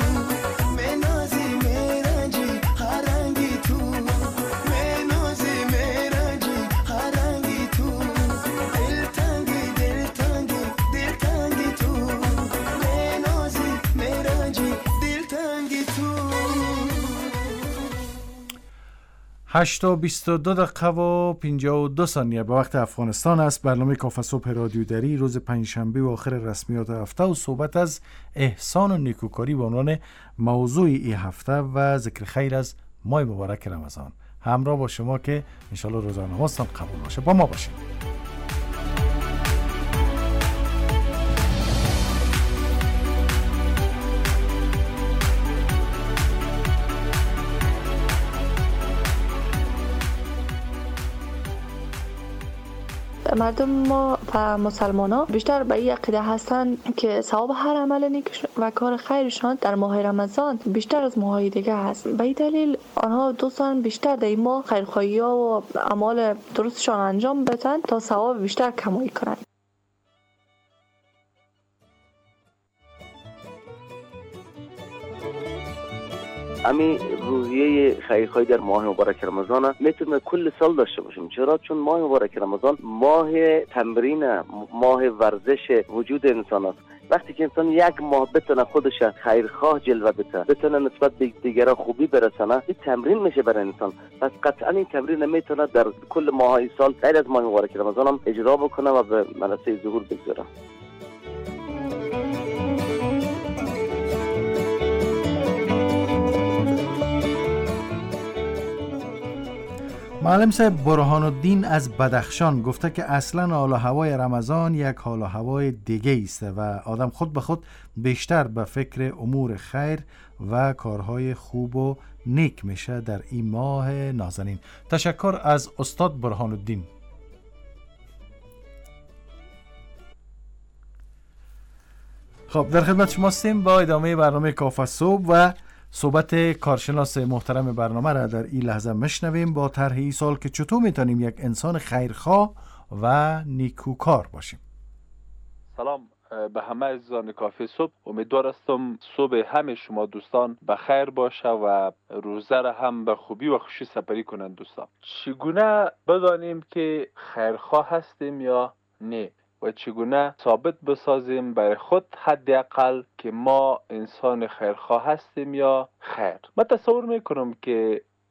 هشت و بیست و دو دقیقه و پنجاه و دو ثانیه به وقت افغانستان است. برنامه کافه صبح رادیو دری روز پنجشنبه و آخر رسمیات هفته و صحبت از احسان و نیکوکاری به عنوان موضوع این هفته و ذکر خیر از ماه مبارک رمضان. همراه با شما که انشالله روزانه هاستان قبول باشه. با ما باشید. مردم ما و مسلمان ها بیشتر به این عقیده هستن که ثواب هر عمل نیک و کار خیرشان در ماه رمضان بیشتر از ماهای دیگه هست. به این دلیل آنها دوستان بیشتر در این ماه خیرخواهی ها و اعمال درستشان انجام بدن تا ثواب بیشتر کمایی کنند. امی روحیه خیرخواهی در ماه مبارک رمضان میتونه کل سال داشته باشیم. چرا؟ چون ماه مبارک رمضان ماه تمرین، ماه ورزش وجود انسان است. وقتی که انسان یک ماه بتونه خودش خیرخواه جلوه بده، بتونه نسبت به دیگران خوبی برسونه، این تمرین میشه برای انسان. پس قطعا این تمرین میتونه در کل ماهای سال غیر از ماه مبارک رمضان هم اجرا بکنه و به منصه ظهور بگذاره. معلم صاحب برهان الدین از بدخشان گفته که اصلا حال و هوای رمضان یک حال و هوای دیگه است و آدم خود به خود بیشتر به فکر امور خیر و کارهای خوب و نیک میشه در این ماه نازنین. تشکر از استاد برهان الدین. خب در خدمت شما هستیم با ادامه برنامه کافه صبح و صحبت کارشناس محترم برنامه را در این لحظه مشنویم با طرح این سال که چطور میتونیم یک انسان خیرخواه و نیکوکار باشیم. سلام به همه عزیزان کافه صبح. امیدوار هستم صبح همه شما دوستان به خیر باشه و روزه را هم به خوبی و خوشی سپری کنند. دوستان چگونه بدانیم که خیرخواه هستیم یا نه و چگونه ثابت بسازیم برای خود حداقل که ما انسان خیرخواه هستیم یا خیر؟ من تصور میکنم که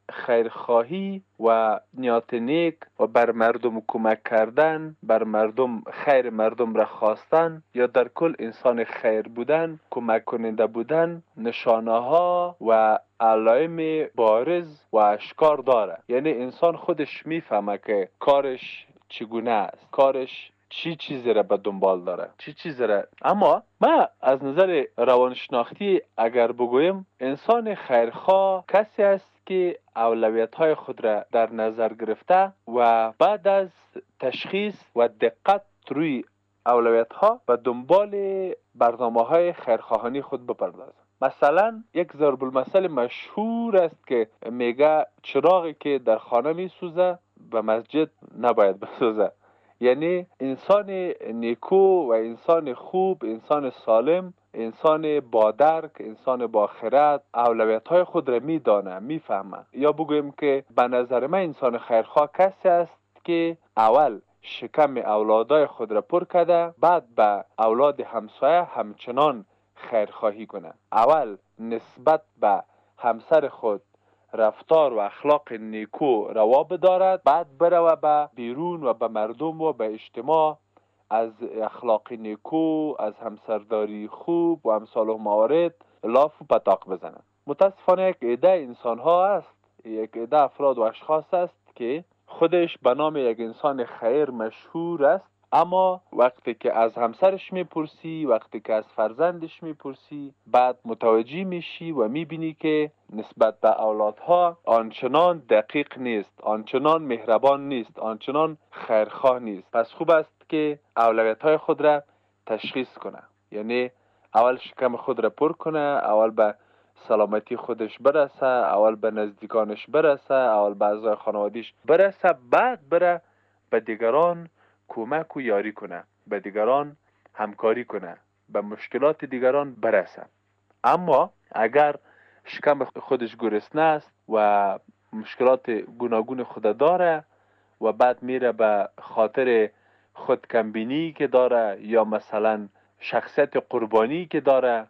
خیرخواهی و نیت نیک و بر مردم کمک کردن، بر مردم خیر مردم را خواستن یا در کل انسان خیر بودن، کمک کننده بودن نشانه ها و علائم بارز و اشکار داره. یعنی انسان خودش میفهمه که کارش چگونه است، کارش چی چیزی را به دنبال داره، چی چیزی را. اما ما از نظر روانشناختی اگر بگویم، انسان خیرخواه کسی است که اولویت‌های خود را در نظر گرفته و بعد از تشخیص و دقت روی اولویت‌ها و دنبال برنامه‌های خیرخواهانه خود بپردازد. مثلا یک ضرب المثل مشهور است که میگه چراغی که در خانه میسوزه به مسجد نباید بسوزه. یعنی انسان نیکو و انسان خوب، انسان سالم، انسان با درک، انسان با خرد اولویت‌های خود را میدانه، میفهمه. یا بگویم که به نظر من انسان خیرخواه کسی است که اول شکم اولادای خود را پر کرده، بعد به اولاد همسایه همچنان خیرخواهی کنه. اول نسبت به همسر خود رفتار و اخلاق نیکو روا بدارد، بعد بروه به بیرون و به مردم و به اجتماع از اخلاق نیکو، از همسرداری خوب و امثال موارد لاف و پتاق بزنند. متاسفانه یک عده انسان ها است، یک عده افراد و اشخاص است که خودش به نام یک انسان خیر مشهور است، اما وقتی که از همسرش میپرسی، وقتی که از فرزندش میپرسی، بعد متوجه میشی و میبینی که نسبت به اولادها آنچنان دقیق نیست، آنچنان مهربان نیست، آنچنان خیرخواه نیست. پس خوب است که اولویت‌های خود را تشخیص کنه. یعنی اول شکم خود را پر کنه، اول به سلامتی خودش برسه، اول به نزدیکانش برسه، اول به اعضای خانوادیش برسه، بعد بره به دیگران کمک و یاری کنه، به دیگران همکاری کنه، به مشکلات دیگران برسه. اما اگر شکم خودش گرسنه است و مشکلات گوناگون خود داره و بعد میره به خاطر خودکمبینی که داره، یا مثلا شخصیت قربانی که داره،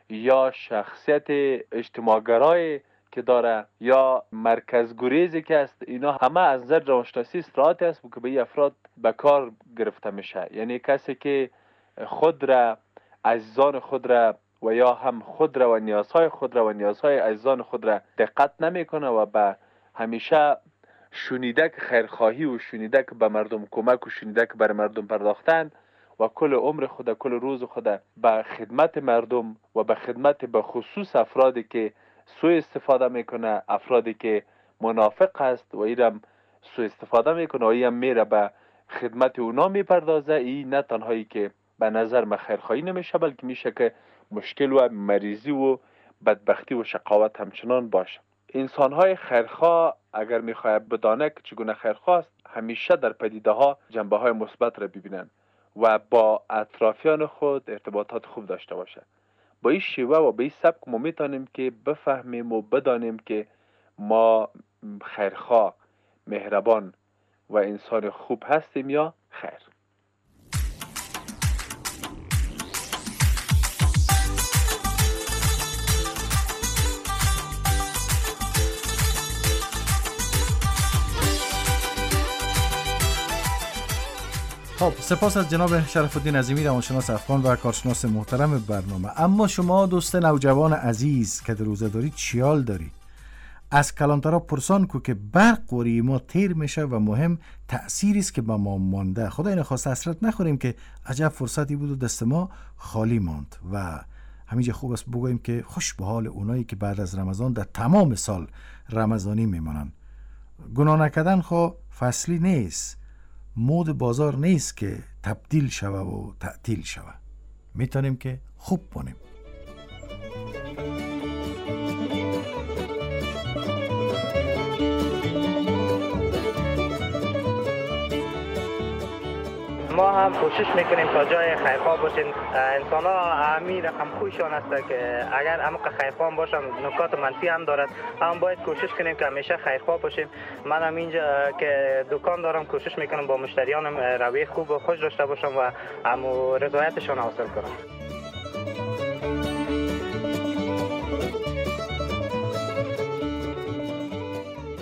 یا شخصیت اجتماع‌گرای که داره، یا مرکز گریزی که است، اینا همه از نظر روانشناسی اصطلاحاتی است که به این افراد به کار گرفته میشه. یعنی کسی که خود را، عزیزان خود را و یا هم خود را و نیازهای خود را و نیازهای عزیزان خود را دقت نمیکنه و به همیشه شنیده که خیرخواهی و شنیده که به مردم کمک و شنیده که بر مردم پرداختن و کل عمر خود، کل روز خود به خدمت مردم و به خدمت به خصوص افرادی که سوء استفاده میکنه، افرادی که منافق هست و ایرم سوء استفاده میکنه و ایم میره به خدمت اونا میپردازه. این نه تنهایی که به نظر ما خیرخواهی نمیشه، بلکه میشه که مشکل و مریضی و بدبختی و شقاوت همچنان باشه. انسان‌های خیرخواه اگر میخواهد بدانه که چگونه خیرخواه است، همیشه در پدیده ها جنبه های مثبت را ببینن و با اطرافیان خود ارتباطات خوب داشته باشه. با این شیوه و با این سبک ما میتونیم که بفهمیم و بدانیم که ما خیرخواه، مهربان و انسان خوب هستیم یا خیر. خب سپاس از جناب شرف الدین عظیمی، روانشناس افغان و کارشناس محترم برنامه. اما شما دوست نوجوان عزیز که در روزه دارید چیال داری؟ از کلانترا پرسان کو که برق قوری ما تیر میشه و مهم تأثیری است که به ما مانده. خدای نخواسته حسرت نخوریم که عجب فرصتی بود و دست ما خالی ماند. و همینجا خوب است بگوییم که خوش به حال اونایی که بعد از رمضان در تمام سال رمضانی میمانن. گناه نکردن خو فصلی نیست، مود بازار نیست که تبدیل شوه و تعطیل شوه. میتونیم که خوب بونیم. ما هم کوشش میکنیم تا جای خیرخواه باشیم. انسان ها همین رقم خوششان است که اگر عمق خیرخواه باشن نکات منفی هم دارد، هم باید کوشش کنیم که همیشه خیرخواه باشیم. من هم اینجا که دکان دارم کوشش میکنم با مشتریانم رویه خوب و خوش داشته باشم و هم رضایتشان حاصل کنم.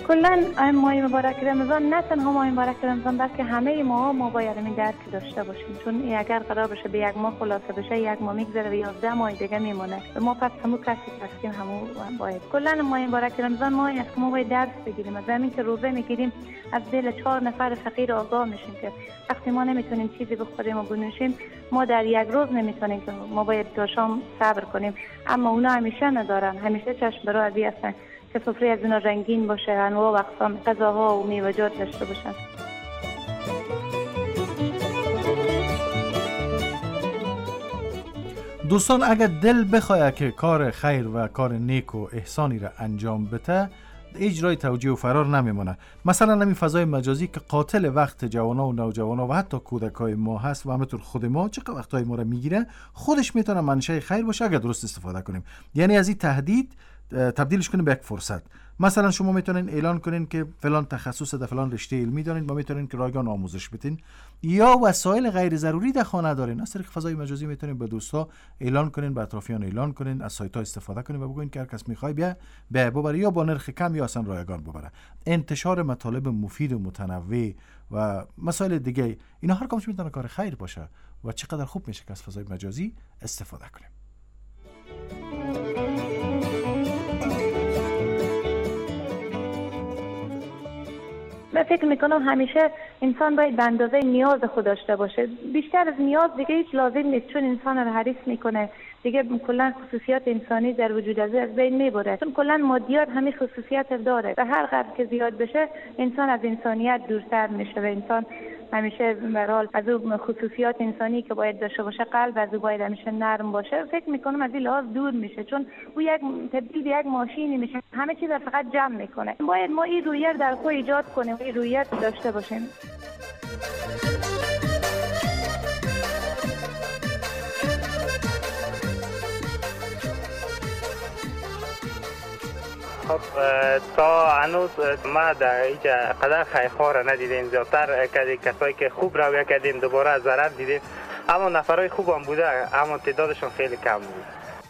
کلا ماه مبارک رمضان نه تنها ماه مبارک رمضان بلکه همه ما ما باید این درک داشته باشیم، چون اگر قرار بشه به یک ماه خلاصه بشه یک ماه میگذره و یازده ماه دیگه میمونه. ما پس همون کسی هستیم، همون باید کلا ماه مبارک رمضان ماهی است که ما باید درس بگیریم. از همین که روزه میگیریم از دل چهار نفر فقیر آگاه میشیم که وقتی ما نمیتونیم چیزی بخوریم و بنوشیم، ما در یک روز نمیتونیم که ما باید تا شام صبر کنیم، اما اونا همیشه ندارن، همیشه چشم برو ازی هستن که سفره از اونا رنگین باشه، انواع و اقسام غذاها و میوه‌جات داشته باشن. دوستان اگر دل بخواه که کار خیر و کار نیک و احسانی را انجام بده، اجرای توجیه و فرار نمیمونه. مثلا نمی فضای مجازی که قاتل وقت جوانا و نوجوانا و حتی کودکای ما هست و همینطور خود ما چقدر وقتای ما را میگیره، خودش میتونه منشأ خیر باشه اگر درست استفاده کنیم. یعنی از این تهدید تبدیلش کنیم به یک فرصت. مثلا شما میتونین اعلان کنین که فلان تخصص در فلان رشته علمی دارین و میتونین که رایگان آموزش بدین، یا وسایل غیر ضروری در خانه دارین، از طریق فضای مجازی میتونین به دوستا اعلان کنین، به اطرافیان اعلان کنین، از سایت ها استفاده کنین و بگوین که هر کس میخواد بیا بیا ببره، یا با نرخ کم یا اصلا رایگان ببره. انتشار مطالب مفید و متنوع و مسائل دیگه، اینا هر کامش میتونه کار خیر باشه و چقدر خوب میشه که از فضای مجازی استفاده کنیم. من فکر میکنم همیشه انسان باید به اندازه نیاز خود داشته باشه، بیشتر از نیاز دیگه هیچ لازم نیست، چون انسان رو حریص میکنه دیگه، کلا خصوصیات انسانی در وجود از از بین میبره، چون کلا مادیات همین خصوصیت داره و هر قدر که زیاد بشه انسان از انسانیت دورتر میشه و انسان همیشه به حال از اون خصوصیات انسانی که باید داشته باشه، قلب از او باید همیشه نرم باشه، فکر میکنم از این لحاظ دور میشه، چون او یک تبدیل به یک ماشینی میشه، همه چیز فقط جمع میکنه. باید ما این رویه در خود ایجاد کنیم و این رویه داشته باشیم. خب تا هنوز ما در اینجا قدر خیرخواه را ندیدیم، زیادتر کدی کسایی که خوب رویه کردیم دوباره ضرر دیدیم، اما نفرهای خوب هم بوده اما تعدادشون خیلی کم بود.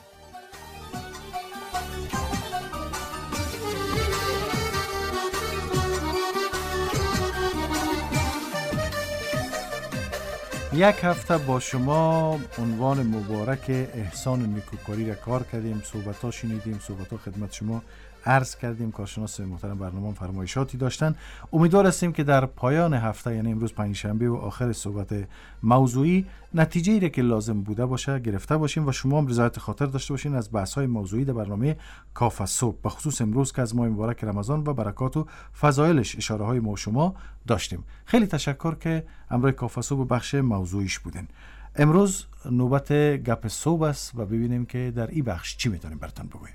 یک هفته با شما عنوان مبارک احسان نیکوکاری را کار کردیم، صحبت ها شنیدیم، صحبت ها خدمت شما عرض کردیم. کارشناس محترم برنامه فرمایشاتی داشتن. امیدوار هستیم که در پایان هفته، یعنی امروز پنجشنبه و آخر صحبت موضوعی، نتیجه‌ای را که لازم بوده باشه گرفته باشیم و شما هم رضایت خاطر داشته باشین از بحث‌های موضوعی در برنامه کاف صبح، به خصوص امروز که از ماه مبارک رمضان و برکات و فضایلش اشاره‌های ما و شما داشتیم. خیلی تشکر که امروز کاف صبح بخش موضوعیش بودین. امروز نوبت گپ صبح است و ببینیم که در این بخش چی میتونیم براتون بگوییم.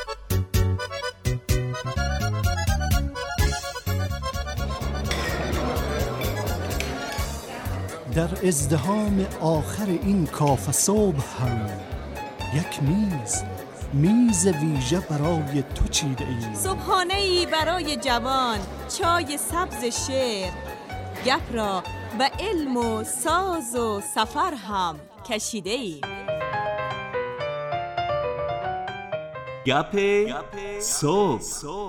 در ازدحام آخر این کاف صبح هم یک میز میز ویژه برای تو چیده ایم، صبحانه ای برای جوان، چای سبز شعر، گپ را به علم و ساز و سفر هم کشیده ایم. گپ صبح.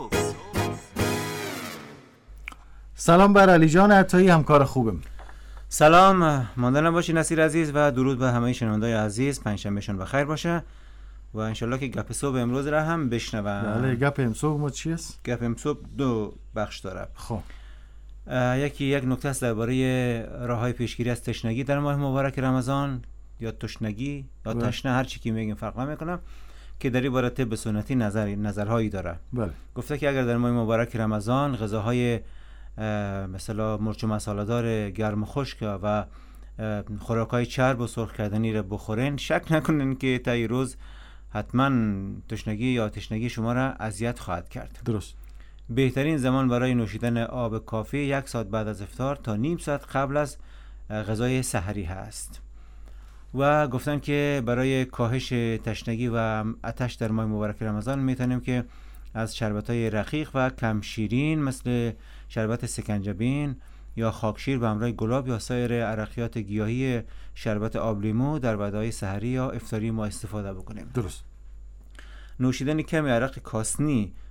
سلام بر علی جان عطایی، همکار خوبم. سلام، مانده نباشی نصیر عزیز و درود به همه شنوندای عزیز. پنجشنبهشون بخیر باشه و انشالله که گپ صبح امروز را هم بشنون. بله، گپ امصبح ما چی است؟ گپ امصبح دو بخش داره. خب یکی یک نکته است درباره راههای پیشگیری از تشنگی در ماه مبارک رمضان، یا تشنگی یا تشنه، هر چی که میگیم فرق نمیکنه، که در این باره طب سنتی نظر نظرهایی داره. بله. گفته که اگر در ماه مبارک رمضان غذاهای مثلا مرچ و مساله دار گرم و خشک و خوراکای چرب و سرخ کردنی را بخورین، شک نکنین که تا این روز حتما تشنگی یا تشنگی شما را اذیت خواهد کرد. درست. بهترین زمان برای نوشیدن آب کافی یک ساعت بعد از افطار تا نیم ساعت قبل از غذای سحری هست. و گفتن که برای کاهش تشنگی و آتش در ماه مبارک رمضان میتونیم که از شربت‌های رقیق و کم شیرین مثل شربت سکنجبین یا خاکشیر به همراه گلاب یا سایر عرقیات گیاهی شربت آب لیمو در غذای سحری یا افطاری ما استفاده بکنیم. درست. نوشیدن کمی عرق کاسنی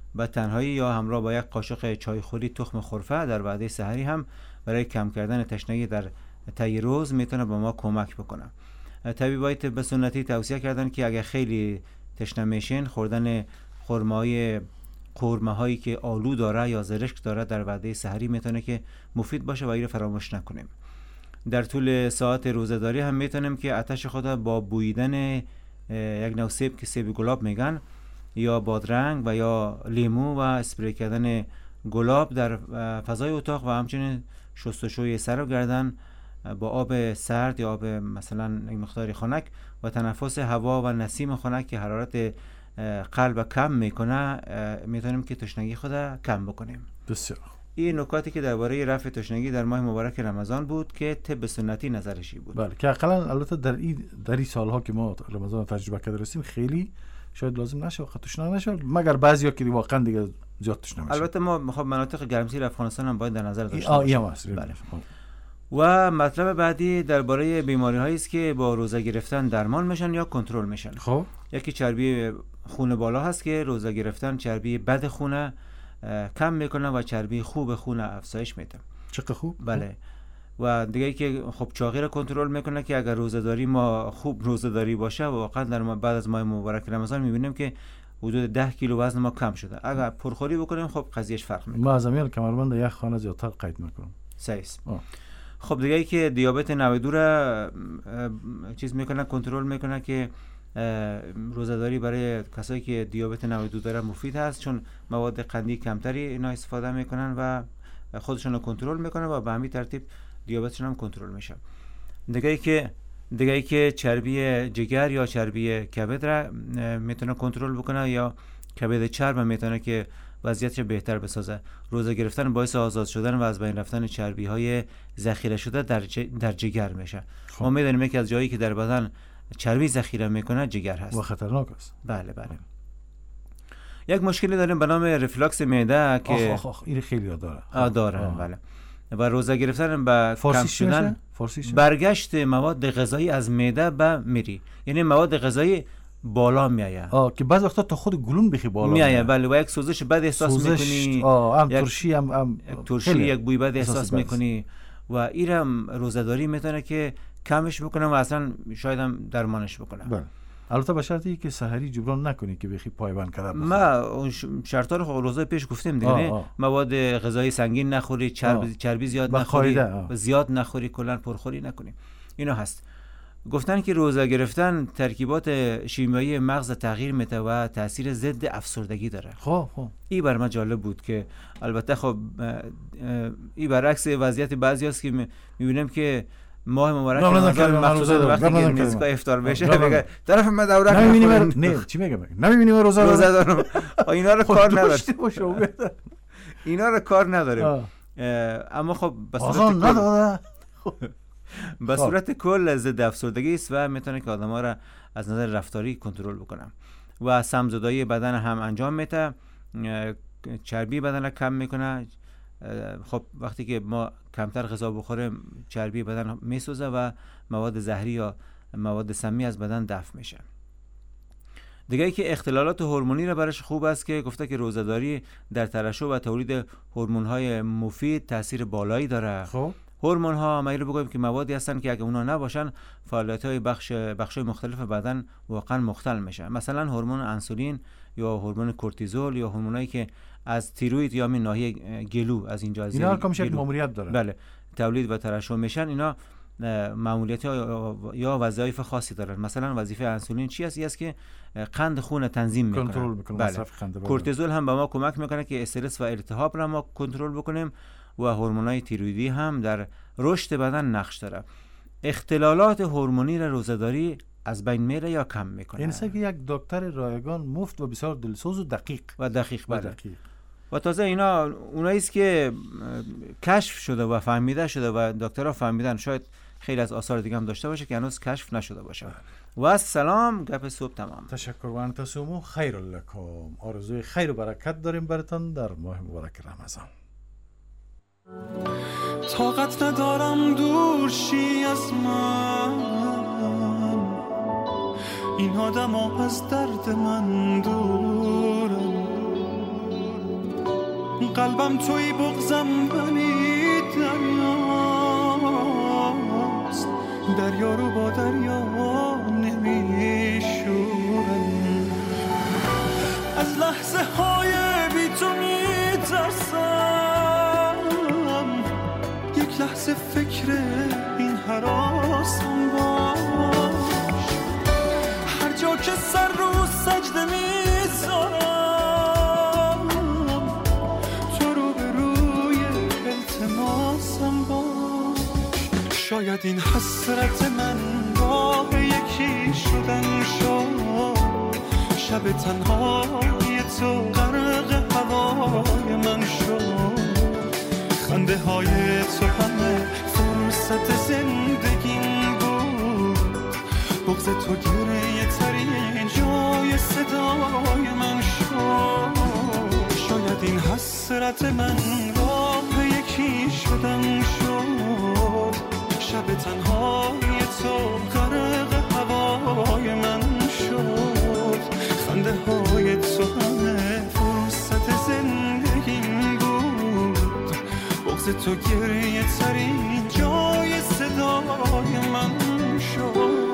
به تنهایی یا همراه با یک قاشق چایخوری تخم خرفه در وعده سحری هم برای کم کردن تشنگی در طی روز میتونه به ما کمک بکنه. طبیبای طب سنتی توصیه کردن که اگه خیلی تشنه میشین خوردن خرمای قورمه هایی که آلو داره یا زرشک داره در وعده سحری میتونه که مفید باشه و این فراموش نکنیم. در طول ساعت روزه‌داری هم میتونیم که آتش خود با بویدن یک نوع سیب که سیب گلاب میگن یا بادرنگ و یا لیمو و اسپری کردن گلاب در فضای اتاق و همچنین شستشوی سر و گردن با آب سرد یا آب مثلا یک مقدار خنک و تنفس هوا و نسیم خنک که حرارت قلب کم میکنه میتونیم که تشنگی خود کم بکنیم. بسیار. این نکاتی که درباره رفع تشنگی در ماه مبارک رمضان بود که طب سنتی نظرشی بود. بله که اقلا البته در این در این سالها که ما رمضان تجربه کرده رسیم خیلی شاید لازم نشه وقت تشنه نشه مگر بعضیا که واقعا دیگه زیاد تشنه میشه. البته ما خب مناطق گرمسیر افغانستان هم باید در نظر داشته باشیم. بله. و مطلب بعدی درباره بیماری هایی است که با روزه گرفتن درمان میشن یا کنترل میشن. خب یکی چربی خون بالا هست که روزه گرفتن چربی بد خون کم میکنه و چربی خوب خون افزایش میده. چقدر خوب؟ بله. و دیگه که خب چاقی را کنترل میکنه که اگر روزه‌داری ما خوب روزه‌داری باشه واقعا در ما بعد از ماه مبارک رمضان میبینیم که حدود ده کیلو وزن ما کم شده. اگر پرخوری بکنیم خب قضیهش فرق میکنه. ما از امیال کمربند یک خانه زیادتر قید میکنم. صحیح. خب دیگه که دیابت نوع دو را چیز میکنه کنترل میکنه که روزه‌داری برای کسایی که دیابت نوع دو داره مفید هست چون مواد قندی کمتری اینا استفاده میکنن و خودشون رو کنترل میکنن و به همین ترتیب دیابتشون هم کنترل میشه. دیگه که دیگه که چربی جگر یا چربی کبد را میتونه کنترل بکنه یا کبد چرب میتونه که وضعیتش بهتر بسازه. روزه گرفتن باعث آزاد شدن و از بین رفتن چربی های ذخیره شده در ج... در جگر میشه. خب. ما میدونیم که از جایی که در بدن چربی ذخیره میکنه جگر هست و خطرناک است. بله بله. یک مشکلی داریم به نام رفلاکس معده که آخ آخ آخ این خیلی داره. آ داره بله. و روزه گرفتن به کم شدن برگشت مواد غذایی از معده به میری، یعنی مواد غذایی بالا میایه. آه که بعض وقتا تا خود گلون بخی بالا میایه. بله و یک سوزش بد احساس میکنی. آه هم ترشی هم, هم ترشی یک بوی بد احساس میکنی و اینم روزه‌داری میتونه که کمش بکنه و اصلا شاید هم درمانش بکنه. بله. البته به شرطی که سحری جبران نکنی که بخی پایبند کرده بخوری. ما اون شرطا رو خب روزای پیش گفتیم دیگه نه مواد غذایی سنگین نخوری، چربی چربی زیاد نخوری، زیاد نخوری، کلا پرخوری نکنی. اینا هست. گفتن که روزه گرفتن ترکیبات شیمیایی مغز تغییر میده و تاثیر ضد افسردگی داره. خب خب این بر من جالب بود که البته خب این برعکس وضعیت بعضیاست که میبینیم که ماه مبارک رمضان مخصوصا وقتی که میزگاه افطار بشه میگه طرف من دورک نمیبینیم. نه چی میگم نمیبینیم روزه روزه دارم. اینا رو کار نداره. اینا رو کار نداره. اما خب به صورت کل به صورت کل ضد افسردگی است و میتونه که آدم‌ها را از نظر رفتاری کنترل بکنه و سمزدایی بدن هم انجام میده، چربی بدن را کم میکنه. خب وقتی که ما کمتر غذا بخوریم چربی بدن میسوزه و مواد زهری یا مواد سمی از بدن دفع میشه. دیگه ای که اختلالات هورمونی را برش خوب است که گفته که روزه‌داری در ترشح و تولید هورمون‌های مفید تاثیر بالایی داره. خب هورمون ها ما رو بگیم که موادی هستن که اگه اونا نباشن فعالیت‌های بخش بخش‌های مختلف بدن واقعا مختل میشه. مثلا هورمون انسولین یا هورمون کورتیزول یا هورمونایی که از تیروید یا همین ناحیه گلو از اینجا از اینا کم شکل ماموریت داره. بله تولید و ترشح میشن. اینا ماموریت یا وظایف خاصی دارن. مثلا وظیفه انسولین چی است؟ است که قند خون تنظیم میکنه، کنترل میکنه. بله. کورتیزول هم به ما کمک میکنه که استرس و التهاب را ما کنترل بکنیم و هورمونای تیرویدی هم در رشد بدن نقش داره. اختلالات هورمونی را روزه‌داری از بین میره یا کم میکنه. یعنی که یک دکتر رایگان مفت و بسیار دلسوز و دقیق و دقیق بله. و دقیق و تازه اینا اونایی است که کشف شده و فهمیده شده و دکترها فهمیدن، شاید خیلی از آثار دیگه هم داشته باشه که هنوز کشف نشده باشه. و سلام گپ صبح تمام. تشکر و انتسومو خیر لکم. آرزوی خیر و برکت داریم براتون در ماه مبارک رمضان. طاقت ندارم دور شی از من، این آدم ها از درد من دورن. قلبم توی بغزم ولی دریاست، دریا رو با دریا نمیشورم. از لحظه های بی تو میترسم، یک لحظه فکر این هراسم باش. هر جا که سر رو سجده میذارم، تو رو به روی التماسم باش. شاید این حسرت من راه یکی شدن شد، شب تنهای تو غرق هوای من شد. خنده های تو همه فرصت زندگیم بود، بغض تو گریه ترین جای صدای من شد. شاید این حسرت من راه یکی شدن شد، شب تنهای تو غرق هوای من شد. خنده های تو همه فرصت زندگیم بود، بغض تو گریه ترین جای صدای من شد.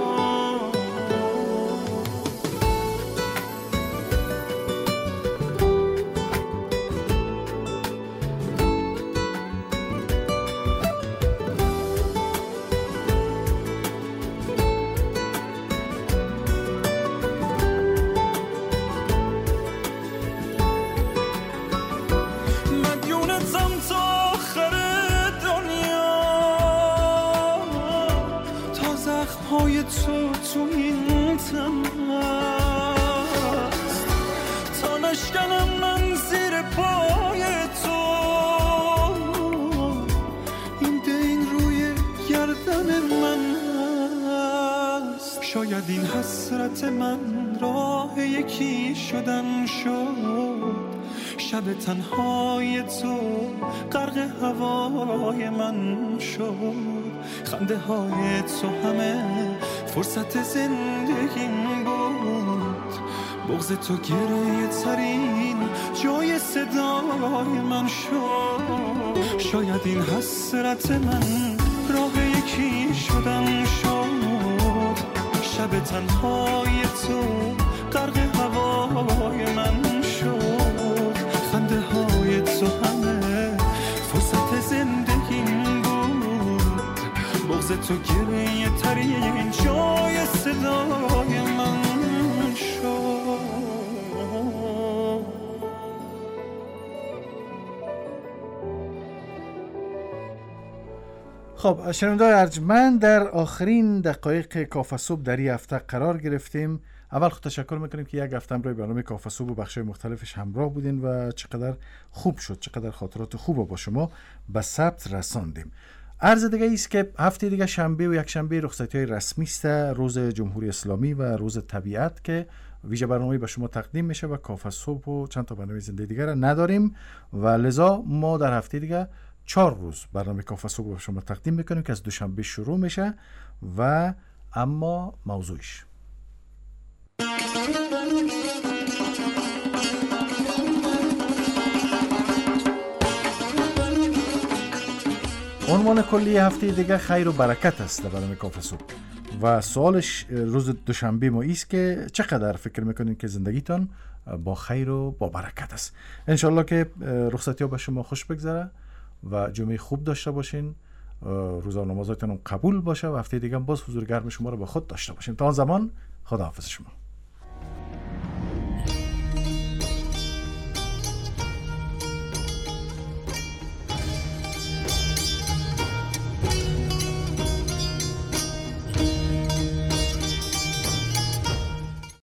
تو تو این تن هست، تا نشکنم من زیر پای تو. این دین روی گردن من هست. شاید این حسرت من راه یکی شدن شد، شب تنهای تو غرق هوای من شد. خنده های تو همه فرصت زندگیم بود، بغض تو گریه ترین جای صدای من شد. شاید این حسرت من راه یکی شدن شد، شب تنهای تو غرق هوای من شد. خنده های تو همه فرصت زندگیم بود، بغض تو گریه ترین جای صدای من شد. خب شنونده‌های ارجمند، در آخرین دقایق کافه صبح در این هفته قرار گرفتیم. اول خود تشکر میکنیم که یک هفته همراه برنامه کافه صبح و بخش‌های مختلفش همراه بودین و چقدر خوب شد، چقدر خاطرات خوب با شما به ثبت رساندیم. عرض دیگه است که هفته دیگه شنبه و یک شنبه رخصتی‌های رسمی است، روز جمهوری اسلامی و روز طبیعت که ویژه برنامه‌ای به شما تقدیم میشه و کافه صبح و چند تا برنامه زنده دیگه را نداریم و لذا ما در هفته دیگه چهار روز برنامه کافه صبح به شما تقدیم میکنیم که از دوشنبه شروع میشه و اما موضوعش عنوان کلی هفته دیگه خیر و برکت است در برنامه کافه صبح و سوالش روز دوشنبه ما است که چقدر فکر میکنین که زندگیتان با خیر و با برکت است. انشالله که رخصتی ها به شما خوش بگذره و جمعه خوب داشته باشین، روزا نمازاتون قبول باشه و هفته دیگه باز حضور گرم شما رو با خود داشته باشین. تا آن زمان خداحافظ شما.